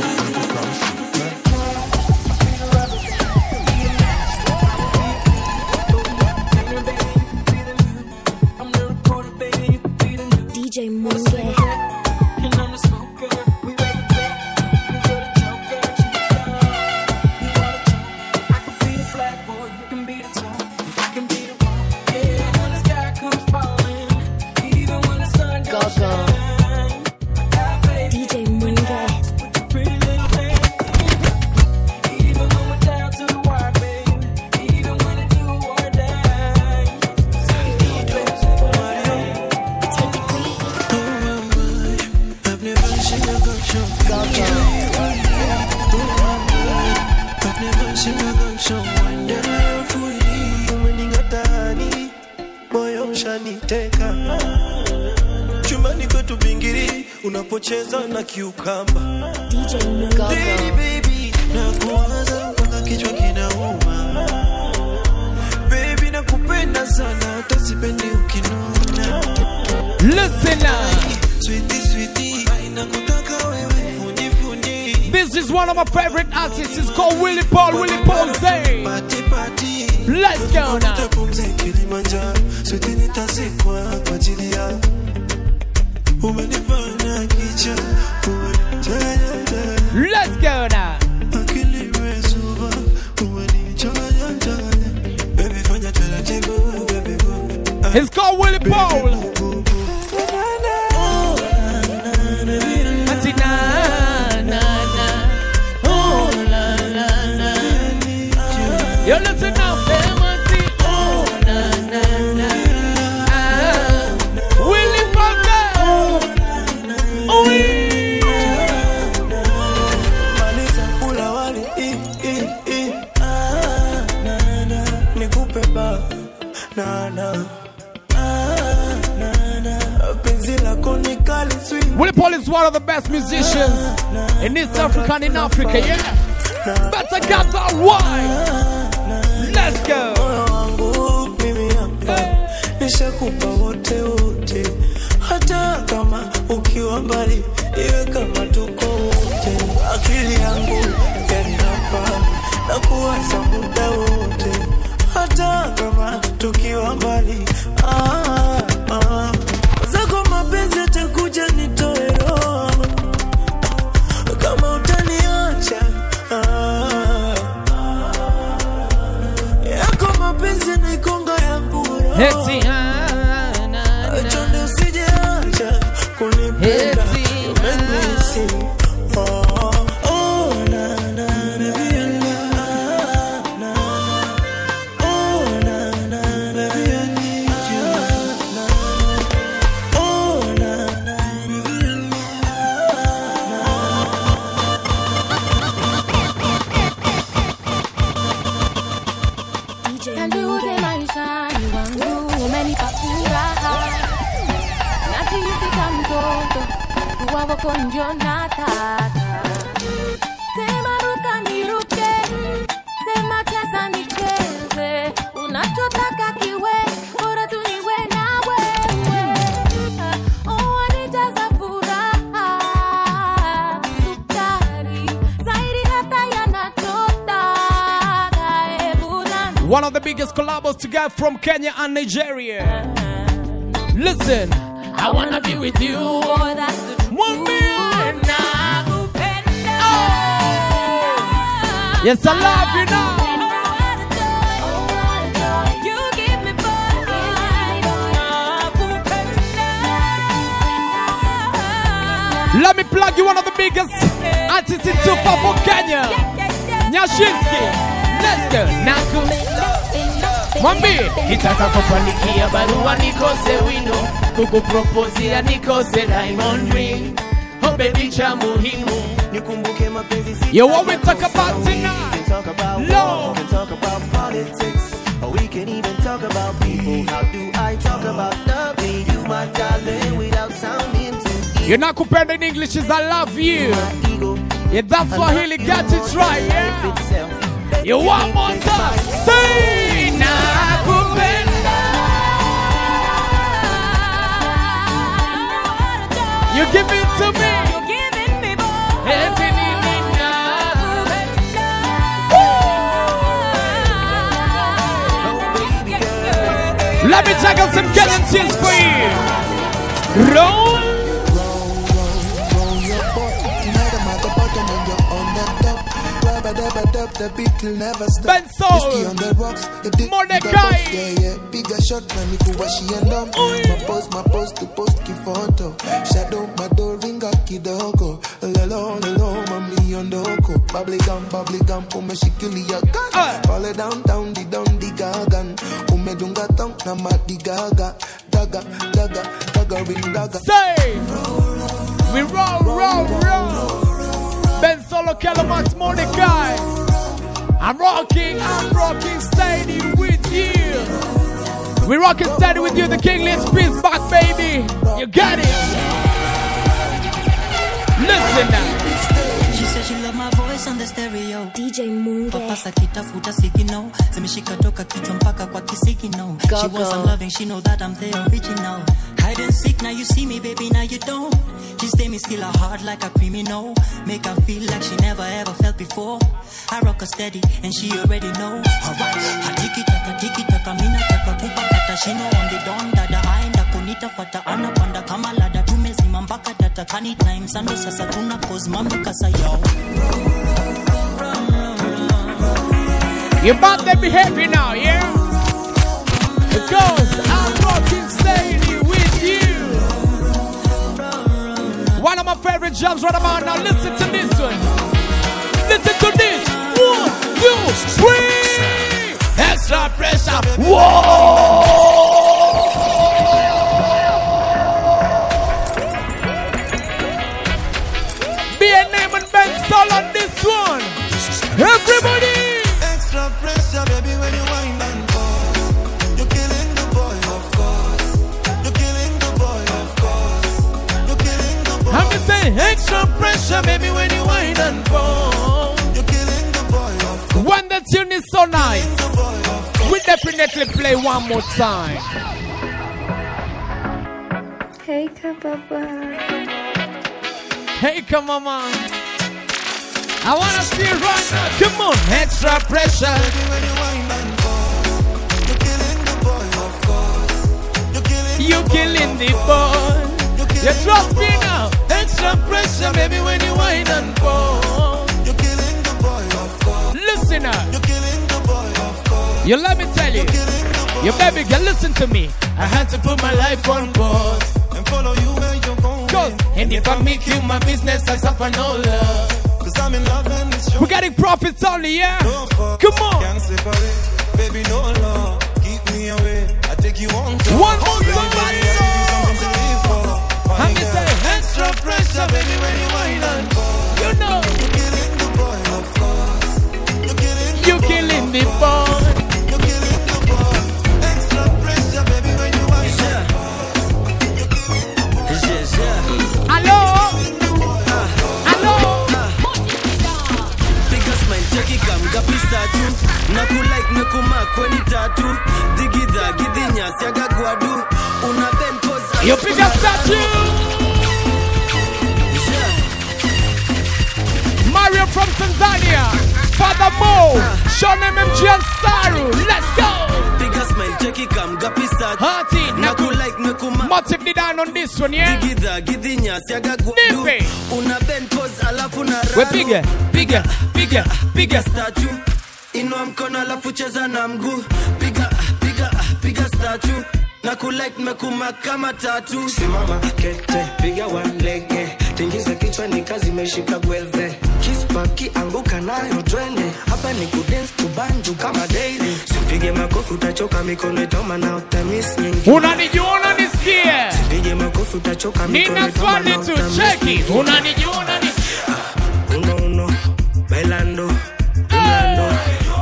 D J Moonge. And I'm the smoker. We raise the bet. You go to joker. She the dog. You are the joke. I can be the flag boy. You can be the top. I can be the wall. Yeah, when the sky comes falling. Even when the sun Go goes go, shine. I got faith. D J Moonge. With the pretty little thing. Even when we're down to the wire, babe. Even when it do or die. I've never seen a girl show. Go go, I've never seen a girl show. Wonderfully, umening'atani, moyo ushaniteka. Chumbani kwetu bingiri, unapocheza na kiukamba. D J Moonge. Go Baby, go, baby, nakuwaza mpaka kichwa kinauma. Baby, nakupenda sana, hata sipendi ukinuna. Listen now. Sweetie, sweetie, nakutaka wewe, fundi, fundi. This is one of my favorite artists. It's called Willie Paul. Willie Paul say. Party, party. Let's go now. Tutapumza Kilimanjaro, sote nitazikwa kwa ajili yako. Umenifanya kicha, umenichanganya. Let's go now. Akili imezuba, umenichanganya. Baby, fanya taratibu, baby, boo. It's called Willie Paul. Ati na, na, na. Oh, la, la, la. You listen now, family. Oh, na, na, na. Ah, Willie Paul. Oh, we. Maliza kula wali, i, i, i. Ah, na, na. Nikupe ba, na, na. Ah, na, na. Penzi lako ni kali sweet. Willie Paul is one of the best musicians in East Africa and in Africa, yeah. Better get that right. Let's go. Nishakupa wote wote, hata kama ukiwa mbali, iwe kama tuko wote. Akili yangu yani hapa na kuwaza muda wote, hata kama tukiwa mbali. Ah, ah. Zako mapenzi atakuja nitoe roho kama utaniacha. Ah, kwako ndio nataka. Sema ruka niruke, sema cheza nicheze, unachotaka kiwe, bora tu niwe na wewe. Oh, wanijaza furaha, sukari, zaidi hata yanachotaka, hebu na- One of the biggest collabos to get from Kenya and Nigeria. Listen, I wanna be with you. Boy, that's the truth. One minute. Nakupenda. Yes, I love you now. You give me boy, nakupenda. Let me plug you one of the biggest artists in Tufa for Kenya. Nyashinski. Let's go. Naku. Mwambie. Kitaka kupanikia barua nikose wino, kukupropozia nikose diamond ring. Oh baby cha muhimu nikumbuke mapenzi si. Yo, what we talk about tonight? We can talk about love, we can talk about politics, or we can even talk about people. How do I talk about loving you, my darling, without sounding too deep? You're not compared in English is I love you. Yeah, that's Swahili got it right, yeah. You one more time. Say nakupenda. You give it to me. You're giving me boy. Let me check out some Kenyan tunes for you. Roll. The beat will never stop. Ben Soul. Whiskey on the rocks. The dick Mordecai. Yeah, yeah. Bigger shot, man. Me kuwa she and um. My post, my post, to post ki photo. Shadow, my door ringa kidogo. Lelo, lelo, mami ondoko. Bubbly gum, bubbly gum. Ume shikili ya gun. Fall it down, down, di down, di gagan. Ume dunga tong, na ma di gaga. Daga, daga, daga, ring daga. Say. We roll, roll, roll. Ben Solo, Kelamax, Mordecai. I'm rocking, I'm rocking steady with you. We rocking steady with you, the King Let's Peace back, baby. You got it. Listen now. She said she love my voice on the stereo. D J Munge. Papasa kitafuta sigino. Zimeshika toka kichwa mpaka kwa kisigino. She wasn't loving, she know that I'm the original. Hide and seek, now you see me, baby, now you don't. She stay me still a heart like a criminal. Make her feel like she never ever felt before. I rock her steady and she already know. Alright, I tiki taka tiki taka mina taka kupa kata. She know I'm the don dada. Aenda kunita fata anapanda kama lada. Tumezima mpaka data kani time sando sasa tuna cause mami kasa yo. You about to be happy now, yeah? Because I'm rocking steady with you. One of my favorite jams right about now. Listen to this one. Listen to this. One, two, three. Extra pressure. Whoa! Be a name and Ben Sol on this one. Everybody. Extra pressure, baby, when you wind and fall. You're killing the boy, of course. You're killing the boy, of course. You're killing the boy. I'm just saying, extra pressure, baby, when you wind and fall. You're killing the boy, of course. When the tune is so nice, we definitely play one more time. Hey, Kababa. Hey, come on, man. I wanna see it right now. Come on, extra pressure. Baby, when you wind and fall. You're killing the boy, of course. You're killing You killing the boy. You trust me now. Extra pressure, baby, when you wind and fall. You're killing the boy, of course. Listen up. You're killing the boy, of course. You let me tell you. You baby girl, listen to me. I had to put my life on pause and follow you where you're going. Cause, and if I make you my business, I suffer no love. Cause I'm in love and it's we getting profits only, yeah? No fuck, come on. Can't separate. Baby, no love. Keep me away. I take you on tour. One more time. I'm just saying, extra pressure, baby, when you wind and fall. You know. You're killing the boy, of course. You're killing the you boy. killing the boy. You're killing the boy. Extra pressure, baby, when you wind and fall. You're killing the boy. Hello? kapista tu na kulike mekuma kweni tatu digidha gidinya siaga gwadu una ben pose you pick up statue Mario from Tanzania Father Mo Sean M M G and Saru let's go bigger smile cheki kam kapista Hearty na kulike mekuma motive the down on this one yeah digidha gidinya siaga gwadu una ben pose alafu na we bigger bigger bigger bigger statue inua mkono alafu cheza na mguu piga piga piga statue na kulike mekuma kama tatu simama kete piga one lege tingiza kichwa ni kazi meshika gweze kispaki anguka nayo twende hapa ni kudance kubanju kama daily sipige makofi utachoka mikono itoma na utamis nyingi unanijua unanisikia sipige makofi utachoka mikono itoma na utamis nyingi cheki unanijua unanisikia uno uno bailando umlando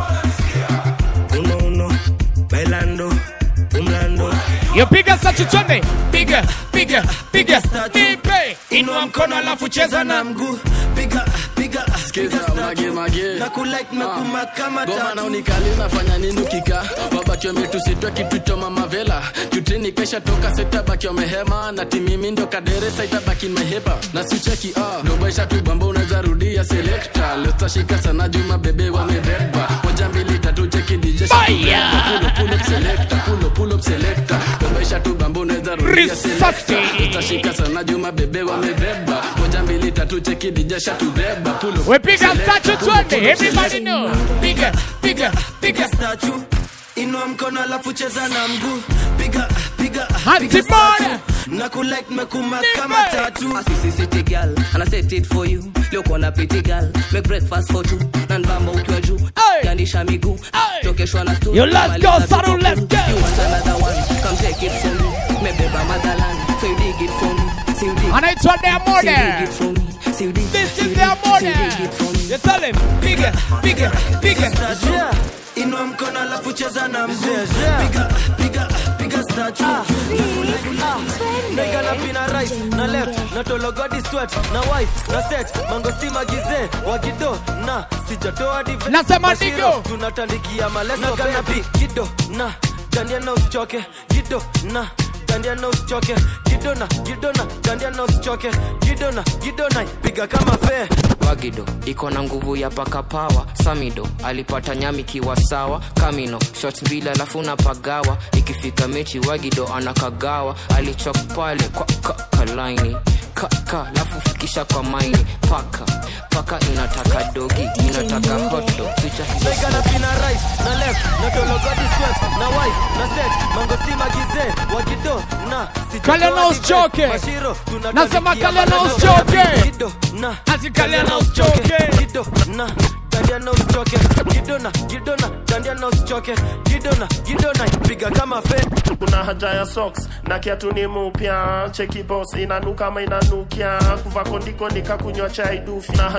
uno uno bailando umlando you piga sachu twende piga piga piga nipe inua mkono alafu cheza na mguu piga piga piga mage mage na kulike mekuma kama tatu goma na unikali unafanya nini ukika babaki umetusitwa kitu cha mama vela jutini kesha toka sekta baki umehema na timimi ndo kaderesa itabaki mehepa na sicheki ah ndo baisha tu bamba unaweza rudia selector leta shika sana juma bebe wamebeba moja mbili tatu cheki D J pull pull up selector pull pull up selector ndo baisha tu bamba unaweza rudia selector leta shika sana juma bebe wamebeba moja mbili tatu cheki D J shatubeba pull up we pick up statue twende everybody know piga piga piga statue inua mkono alafu cheza na mguu piga piga piga statue na kulike mekuma kama tatu asisi city girl and I set it for you look on a pretty girl make breakfast for two and bamba ukiwa juu kanisha miguu tokeshwa na stool yo let's go Saru let's go you want another one come take it from me mebeba motherland so you dig it for me so you dig anaitwa Diamond so you dig this is Diamond you tell him piga piga piga yeah inua mkono alafu cheza na mguu piga piga piga statue nigga na pina right na left na tologodi sweat na wife na set mango stima gize wagido na sijatoa dive nasema digo tunatandikia maleso kana pi gido na dandia na usichoke gido na dandia na usichoke gido na gido na dandia na usichoke gido na gido na piga kama fe Wagido iko na nguvu ya paka power Samido alipata nyami kiwa sawa Kamino shots mbili alafu na pagawa ikifika mechi Wagido anakagawa alichok pale kwa kalaini kaka alafu fikisha kwa maini paka paka inataka dogi inataka hot dog ficha nigga na pina right na left na tologodi sweat na wife na set mango stima gize Wagido na Kale na usichoke nasema kale na usichoke gido na ati kale na usichoke gido na dandia na usichoke gido na gido na dandia na usichoke gido na gido na piga kama fe kuna haja ya socks na kiatu ni mpya cheki boss inanuka kama inanukia kuva kondiko nikakunywa chai dufi na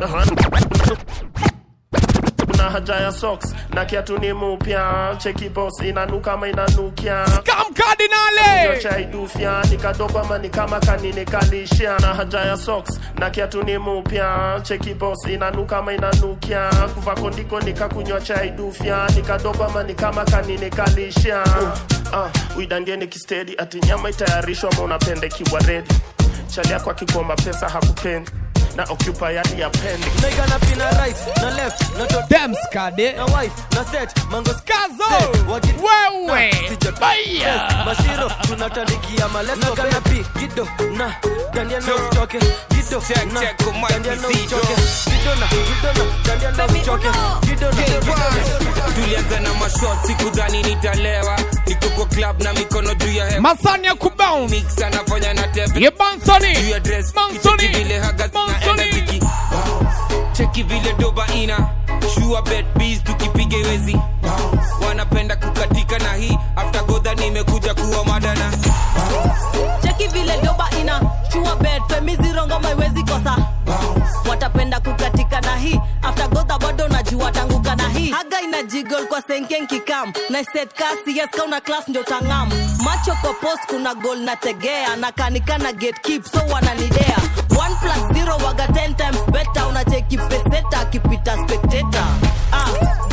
kuna haja ya socks na kiatu ni mpya cheki boss inanuka kama inanukia Scam Cardinale chai dufia nikadogo ama ni kama kanine kalisha na haja ya socks na kiatu ni mpya cheki boss inanuka kama inanukia kuva kondiko nikakunywa chai dufia nikadogo ama ni kama kanine kalisha ah uidandie nikistedi ati nyama itayarishwa ama unapende kiwa ready chali yako akikomba pesa hakupendi na occupy yadi ya pending nigga na pina right na left na to damn skade na wife na set mango skazo wewe baya Bashiro tunatandikia maleso kana pi gido na dandia na usichoke gido na dandia na usichoke gido na gido na dandia na usichoke gido na tulianza na mashot sikudhani nitalewa niko kwa club na mikono juu ya hewa Masani ya kubound mix anafanya na tebe ye Bansoni juu ya dress Bansoni vile haga zinaenda ziki cheki vile doba ina shua bet bees tukipiga wezi wanapenda kukatika na hii after godha nimekuja kuwa madana cheki vile doba ina shua bet femizi rongo maiwezi kosa watapenda kukatika na hii after godha bado najua tanguka na hii haga ina jiggle kwa senken kikam na set kasi yes kauna class ndio tangam macho kwa post kuna goal na tegea na kanikana get keep so wananidea one plus zero waga ten times better unacheki peseta kipita spectator ah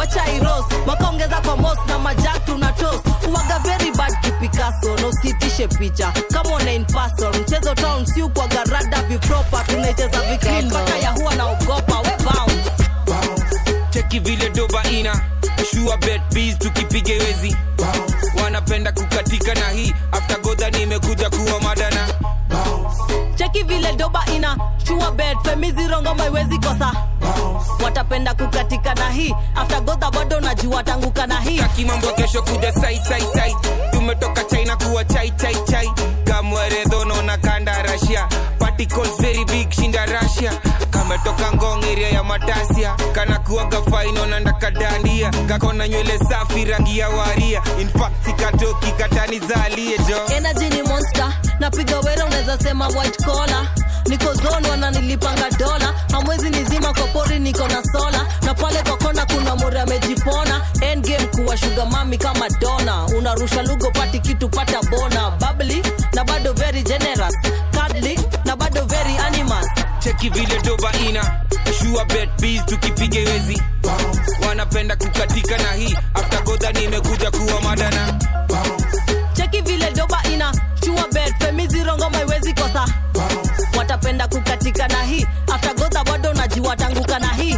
wacha iros wakaongeza kwa most na majak tuna toast uwaga very bad kipikaso no sitishe picha kama una in person mchezo town si kwa garada vipropa tunaicheza viclean mpaka ya huwa naogopa we bounce cheki vile doba ina shua bet bees tukipige wezi wanapenda kukatika na hii after godha nimekuja kuwa madana cheki vile doba ina shua bet femizi rongo maiwezi kosa watapenda kukatika na hii after godha bado najua tanguka na hii taki mambo kesho kuja sai sai sai tumetoka China kuwa chai chai chai kamwere dono na kanda Russia particles very big shinda Russia kama toka ngong area ya Matasia kana kuaga faino na ndakadandia kakona nywele safi rangi ya waria in fact sikatoki katani zalie jo energy ni monster napiga wera unaweza sema white collar niko zone wana nilipanga dola hamwezi nizima kwa pori niko na sola na pale kwa kona kuna mori amejipona end game kuwa sugar mami kama dona unarusha lugo pati kitu pata bona bubbly na bado very generous cuddly na bado very animals cheki vile doba ina shua bet bees tukipige wezi wanapenda kukatika na hii after godha nimekuja kuwa madana cheki vile doba ina shua bet femizi rongo maiwezi kosa watapenda kukatika na hii after godha bado najua tanguka na hii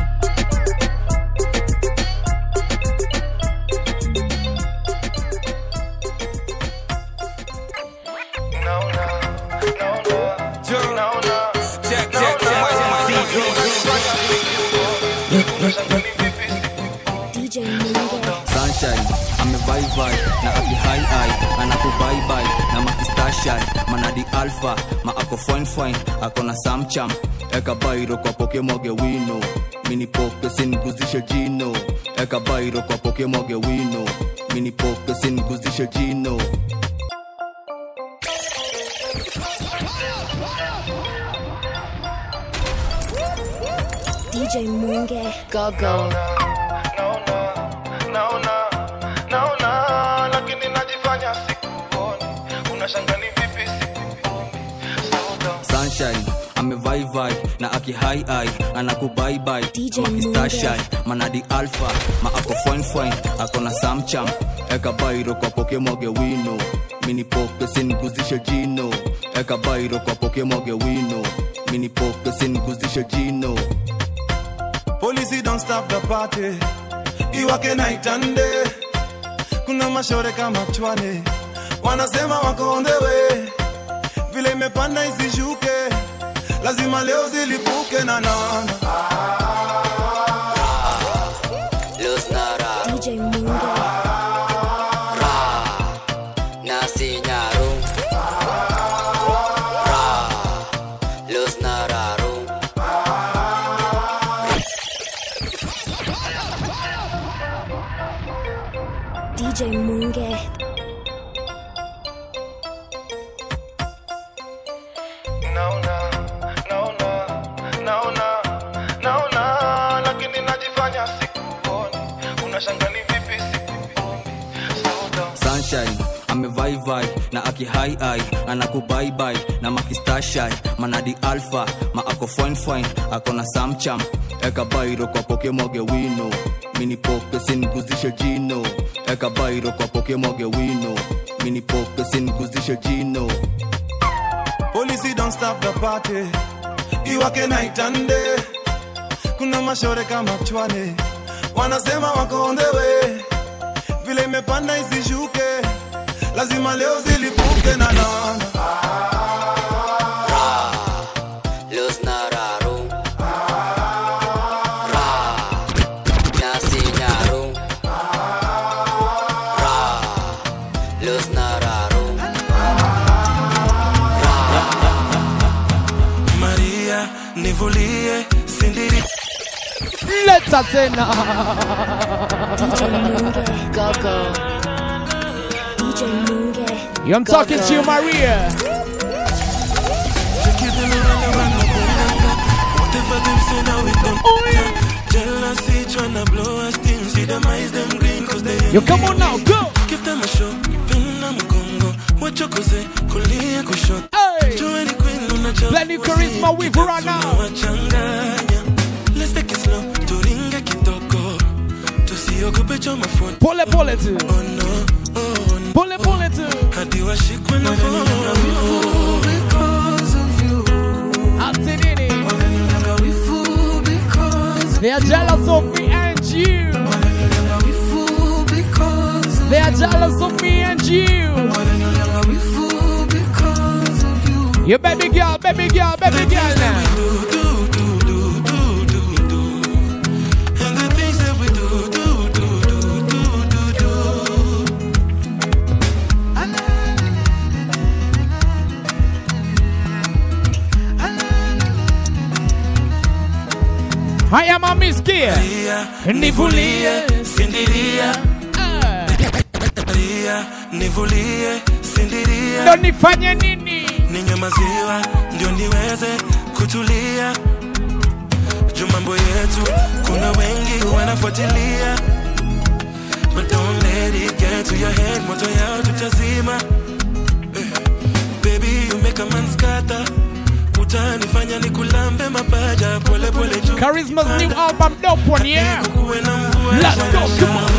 D J Sunshine, amevai vai na aki high high anakubai bai na makistashai manadi alpha ma ako fine fine ako na samcham eka bairo kwa pokemoge wino mini poke sin guzishe jino eka bairo kwa pokemoge wino mini poke sin guzishe jino D J Munge go go naona naona lakini najifanya sikuoni unashangani vipi sikuoni Sunshine amevai vai na aki high high anakubai bai makistashai manadi alpha ma ako fine fine ako na samcham eka bairo kwa pokemoge wino mini poke sin guzishe jino eka bairo kwa pokemoge wino mini poke sin guzishe jino. Police don't stop the party iwake night and day kuna mashore kama chwane wanasema wako on the way vile imepanda isishuke lazima leo zilipuke na nana Los Nara D J Munga Ra Nasi Nyaru Ra Los Nara D J Munge naona naona naona naona lakini najifanya sikuoni unashangani vipi sikuoni Sunshine amevai vai na aki high high anakubai bai na makistashai manadi alpha ma ako fine fine ako na samcham eka bairo kwa pokemoge wino mini poke sin guzishe jino eka bairo kwa pokemoge wino mini poke sin guzishe jino. Police don't stop the party iwake night and day kuna mashore kama chwane wanasema wako on the way vile imepanda isishuke lazima leo zilipuke na nana Ra Los Nararu Ra Nasi Nyaru Ra Los Nararu Maria nivulie sindiri Let's attend D J Munge go go D J Munge I'm talking to you, Maria. Jealousy tryna blow us steam, see them eyes them green cause they You come on now, go. Give them a show, pin am Congo. What you say, kulia kushot. Hey. Joanny Queen una chapa. Plenty charisma with her right now. Let's take it slow, turinga kitoko. To see kuchoma phone. Pull it, pull it. Oh no, oh no. Pull it, pull it. Hadi washikwe na phone. Because of you. Atinini. They are jealous of me and you. They are jealous of me and you. You baby girl, baby girl, baby girl now. I am a Miss Gear. Nivulie, sindiria. Nivulie, sindiria. Ndo nifanye nini? Ninywe maziwa, ndio niweze kutulia. Juu mambo yetu, kuna wengi wanafuatilia. But don't let it get to your head, moto yao tutazima. Baby, you make a man scatter. Utanifanya nikulambe mapaja pole pole juu. Charisma's new album, dope one, yeah. Let's go, come on.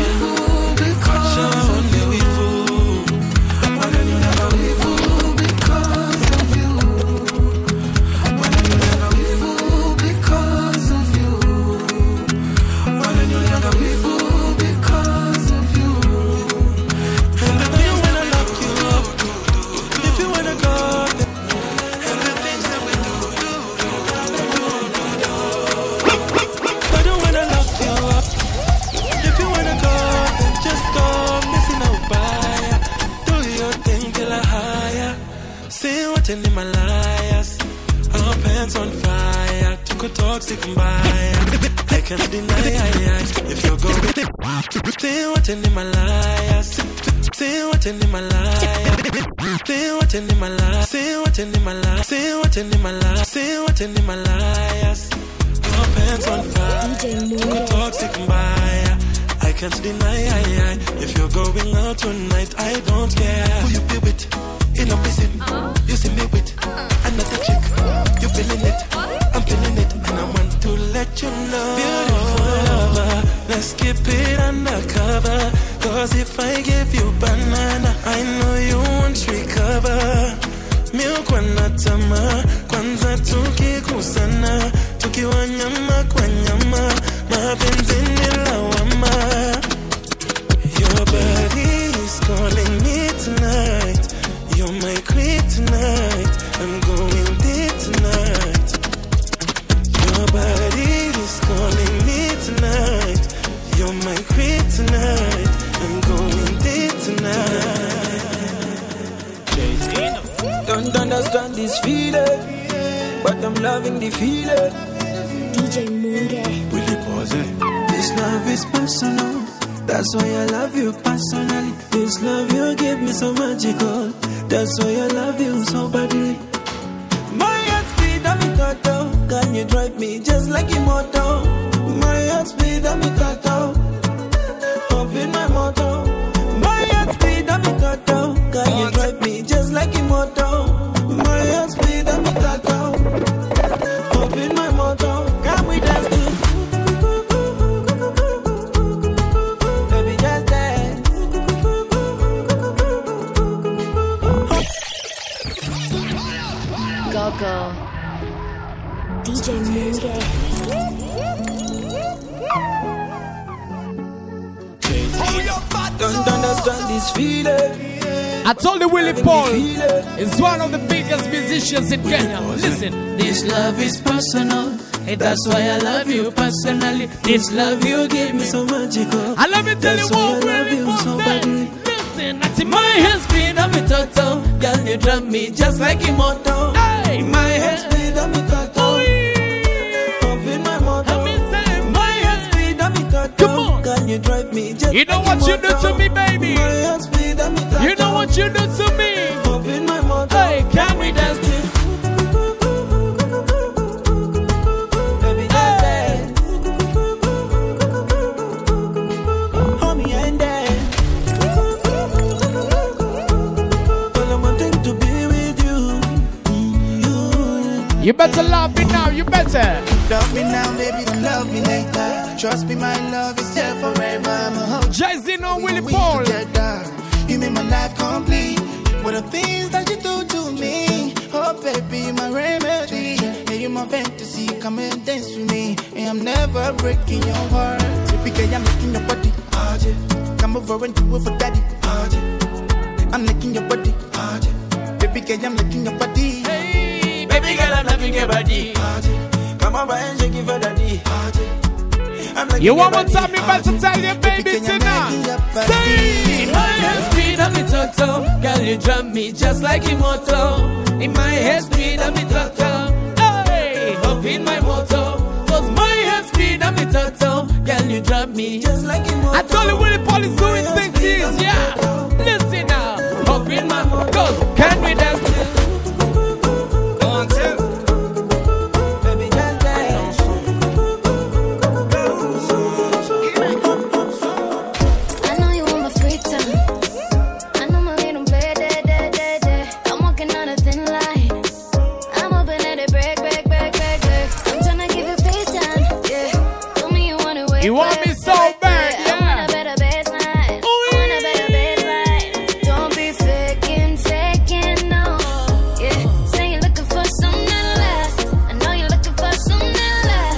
In Himalayas, our pants on fire, took a toxic fire. I can't deny if you're going. Say what in Himalayas, say what in Himalayas, say what in Himalayas, say what in Himalayas, say what in Himalayas, say what in Himalayas. Our pants on fire, took a toxic fire. I can't deny if you're going out tonight. I don't care who you be with. In a prison, uh-huh. You see me with uh-huh. Another chick. You feeling it, I'm feeling it, and I want to let you know. Beautiful lover, let's keep it undercover. Cause if I give you banana, I know you won't recover. Milk wanatama, kwanza tukikusana, tukiwa nyama kwa nyama, mapenzi ni lawama. Your body is calling me tonight. You're my kryptonite, I'm going there tonight. Your body is calling me tonight. You're my kryptonite, I'm going there tonight. Don't understand this feeling, but I'm loving the feeling. D J Munge. Will you pause it? This love is personal, that's why I love you personally. This love you give me so magical, that's why I love you so badly. My heart speed, I'm a tato. Can you drive me just like a moto? My heart speed, I'm a tato. Up in my moto. My heart speed, I'm a tato. Can you drive me just like a moto? My heart speed, I'm a tato. Up in my moto. Can we dance to? Baby, just dance. Go. D J Munge. Don't understand this feeling. I told you Willie Paul is one of the biggest musicians in Kenya. Listen. This love is personal, and that's why I love you personally. This love you give me so magical. I love you, tell you what Willie Paul so said. Listen, I see my hands speed, I'm a toto. Girl, you drive me just like a moto. Hey, my hands speed, I'm a toto. Up in my moto. My hands speed, I'm a toto. Come on. Girl, you drive me just You know like what a you do to me, baby. My hands speed, I'm a toto. You know what you do to me. Up in my moto. Hey, can we dance to? Baby, just dance. Hold me and dance. Well, I'm wanting to be with you. You better love me now, you better. Love me now, baby, don't love me later. Trust me, my love is there forever. I'ma hold you. Jay-Z, no Willie Paul. You make my life complete. What the things that you do to me. Oh, baby, my remedy. Hey, you my fantasy. Come and dance with me. And I'm never breaking your heart. Typically, I'm licking your body. Oh, yeah. Come over and do it for daddy. Oh, yeah. I'm licking your body. Oh, yeah. Baby, girl, I'm licking your body. Hey, baby girl, I'm loving your body. Oh, yeah. Come over and shake it for daddy. Oh, yeah. You want more time, me about to tell you, baby, tonight. Say, in my head speed, I'm in toto. Girl, you drive me just like Imoto. In my head speed, I'm in toto. Hey, hop in my moto. Cause my head speed, I'm in toto. Girl, you drive me just like Imoto. I told you Willie Paul is doing things, is, yeah. Listen now, hop in my moto. Cause can we dance too? One, two. You want me so bad, yeah. I want a better baseline. I want a better baseline. Don't be faking, faking, no. Yeah, say you're looking for something less. I know you're looking for something less.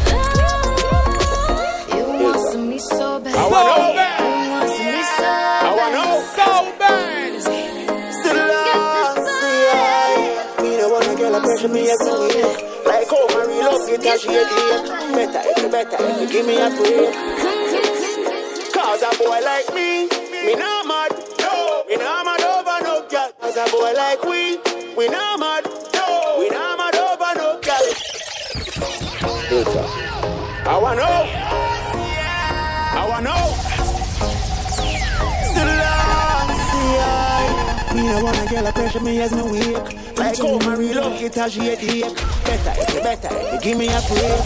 Oh, you want some me so bad. So bad. You want some me so bad. I want so bad. Still love, me the one that girl pressure me every week. Like oh, my real love it as she a better, if you better, if you give me a break. Cause a boy like me, me not mad, no. Me not mad over no girl. Cause a boy like we, we not mad, no. We not mad over no girl. I wanna know, I wanna know. Still love, see I. Me the one that girl pressure me as me weak. Like oh, my real love it as she a dick. Better, if you better, if you give me a break.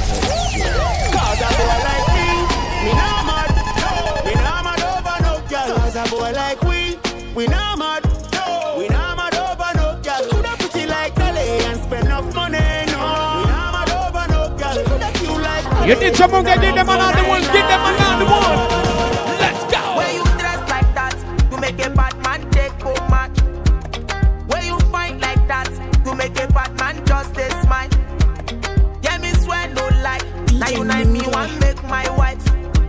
Cause a boy like me, me not mad, no. We not mad over no girl. Cause a boy like we, we not mad, no. We not mad over no girl. Coulda pretty like Dolly and spend enough money, no. We not mad over no girl. Coulda cute like you need someone to give them another one, give them another one. Let's go. Where you dress like that, you make a bad man take both match. Where you fight like that, you make a bad man just a smile. Yeah, me swear no lie. Now you know me want make my wife.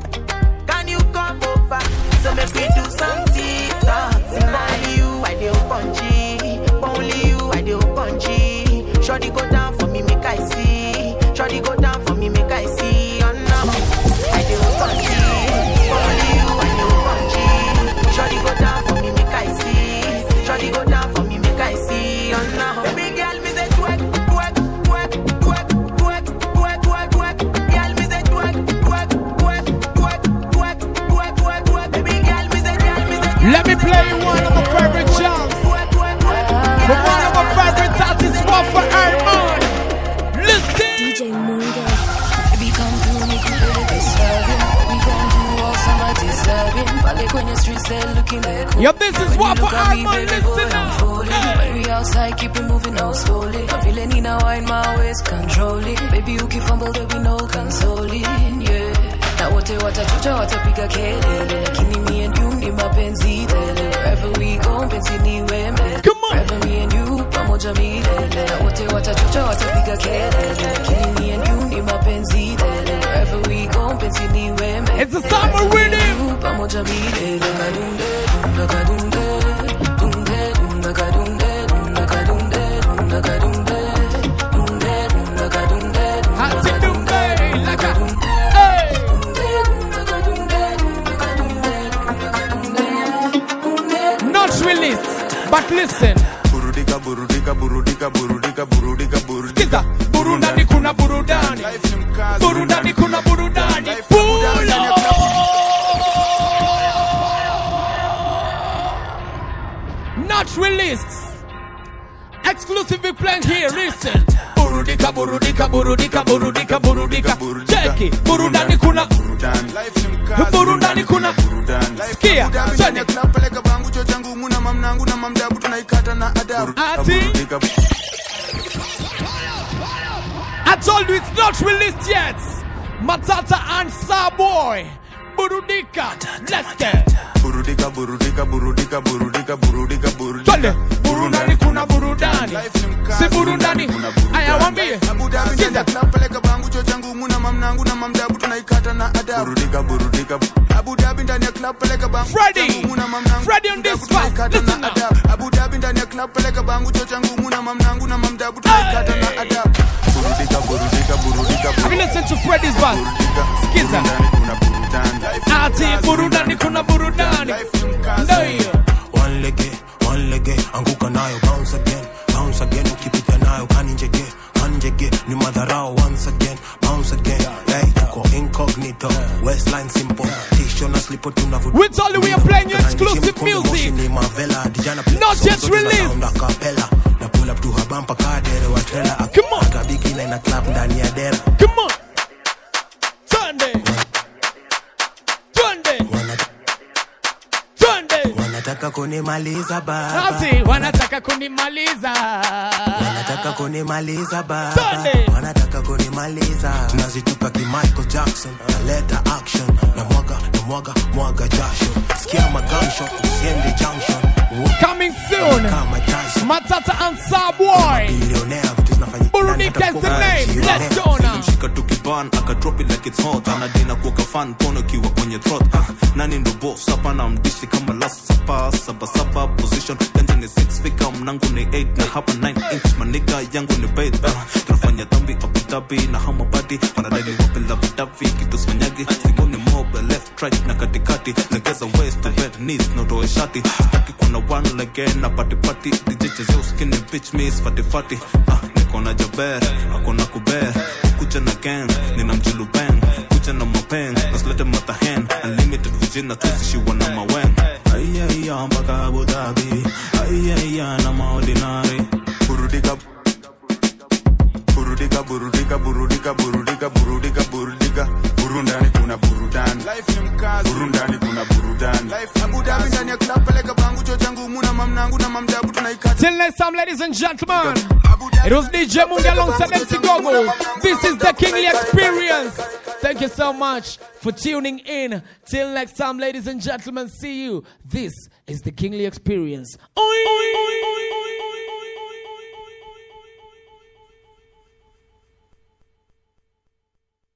Can you come over? So make we do something. Only you, I do punchy. Only you, I do punchy. Shorty go down for me, make I see. Shorty go down for me, make I see. Oh no, I do punchy. Only you, I do punchy. Shorty go down for me, make I see. Shorty go down for me, make I see. Oh no, baby girl, me say twerk, twerk, twerk, twerk, twerk, twerk, twerk, twerk. Girl, me say twerk, twerk, twerk, twerk, twerk, twerk, twerk, twerk. Baby girl, me say, girl, me say. Let me play you one of my favorite songs. From one of my favorite artists, one for Iron. Listen. D J Munga. Baby, come through, make you better disturbing. We gon' do all summer disturbing. Balik when the streets they're looking there. Cool. Yo, this is what for Iron. Listen now. When we outside, keep it moving, no slowly. I'm feeling in now, in my waist, controlling. Baby, you keep fumble, there be no consoling, yeah. Now what you what I chucha, what I pick a kelele. Lakini me and you ni mapenzi tele. Wherever we go, penzi ni wembe. Come on. Wherever me and you, pamoja milele. Now what you what I chucha, what I pick a kelele. Lakini me and you ni mapenzi tele. Wherever we go, penzi ni wembe. It's a summer rhythm. Pamoja milele. Kadunde, dunda kadunde, dunde, dunda kadunde, dunda kadunde, dunda kadunde, dunde, dunda kadunde, dunda kadunde, dunda kadunde. Not released, but listen. Burudika, burudika, burudika, burudika, burudika, burudika. Kiza, burudani kuna burudani. Burudani kuna burudani. Pulo. Not released. Exclusively playing here, listen. Burudika, burudika, burudika, burudika, burudika. Check it. Burudani kuna burudani. Burudani kuna burudani. Skia. Twende. Tunapeleka bangu changu muna mamnangu na mamdabu tunaikata na adabu. Ati. I told you it's not released yet. Matata and Starboy. Burudika. Let's get. Burudika, burudika, burudika, burudika, burudika, burudika. Twende. Burundani kuna burudani. Si burundani. Aya wambie. Sikiza. Peleka bangu cho changu muna mamnangu na mamdabu tunaikata na adabu. Burudika, burudika. Abu Dhabi ndani ya club peleka bangu. Freddy. Freddy on this one. Listen now. Abu Dhabi ndani ya club peleka bangu cho changu muna mamnangu na mamdabu tunaikata na adabu. Burudika, burudika, burudika. Have you listened to Freddy's verse? Skiza. Ati burudani kuna burudani. Ndio. One leg, one leg, anguka nayo bounce again, bounce again, ukipita nayo kanjege, kanjege, ni madharau once again, bounce again. Hey, tuko incognito, Westline simple, tisho na slipo tunavuta. We told you we are playing exclusive music. Not yet released. Na pull up to her bumper car dere wa trailer. Come on. Akabiki na ina clap ndani ya dera. Come on. Sunday. Sunday. Sunday. Wanataka kunimaliza baba. Ati wanataka kunimaliza. Wanataka kunimaliza baba. Sunday. Wanataka kunimaliza. Tunazitupa ki Michael Jackson. Naleta action. Na mwaga, na mwaga, mwaga jasho. Sikia ma gunshot, usiende junction. Coming soon. Matata and Starboy. Burudika is the name. Let's go now. Mshika tukiban aka drop it like it's hot. Anadina kuoka fan pono kiwa kwenye throat. Ah, nani ndo boss hapa na mdishi kama last sapa saba saba position. Ganja ni six figure mnangu ni eight na hapa nine inch manika yangu ni bait. Ah, tunafanya dhambi Abu Dhabi na hama body. Wanadai wapela vidavi kitu sfanyagi. Singoni mob left right na katikati. Legeza waist to bed knees no toe shati. Staki kuna one again na party party. D J chezeo skinny bitch miss fatty fatty. Ah, nikona jaber akona kuber. Kuja na gang nina mjilu bang. Kuja na mapeng naslete matahen. Unlimited vijina tuisishiwa na maweng. Ay ay ay mpaka Abu Dhabi. Ay ay ay na maordinary. Burudika, burudika, burudika, burudika, burudika, burudika, burudika. Burundani kuna burudani. Burundani kuna burudani. Abu Dhabi ndani ya club peleka bangu cho changu muna mamnangu na mamdabu tunaikata. Till next time, ladies and gentlemen. It was D J Munga alongside M C Gogo. This is the Kingly Experience. Thank you so much for tuning in. Till next time, ladies and gentlemen. See you. This is the Kingly Experience. Oi, oi, oi.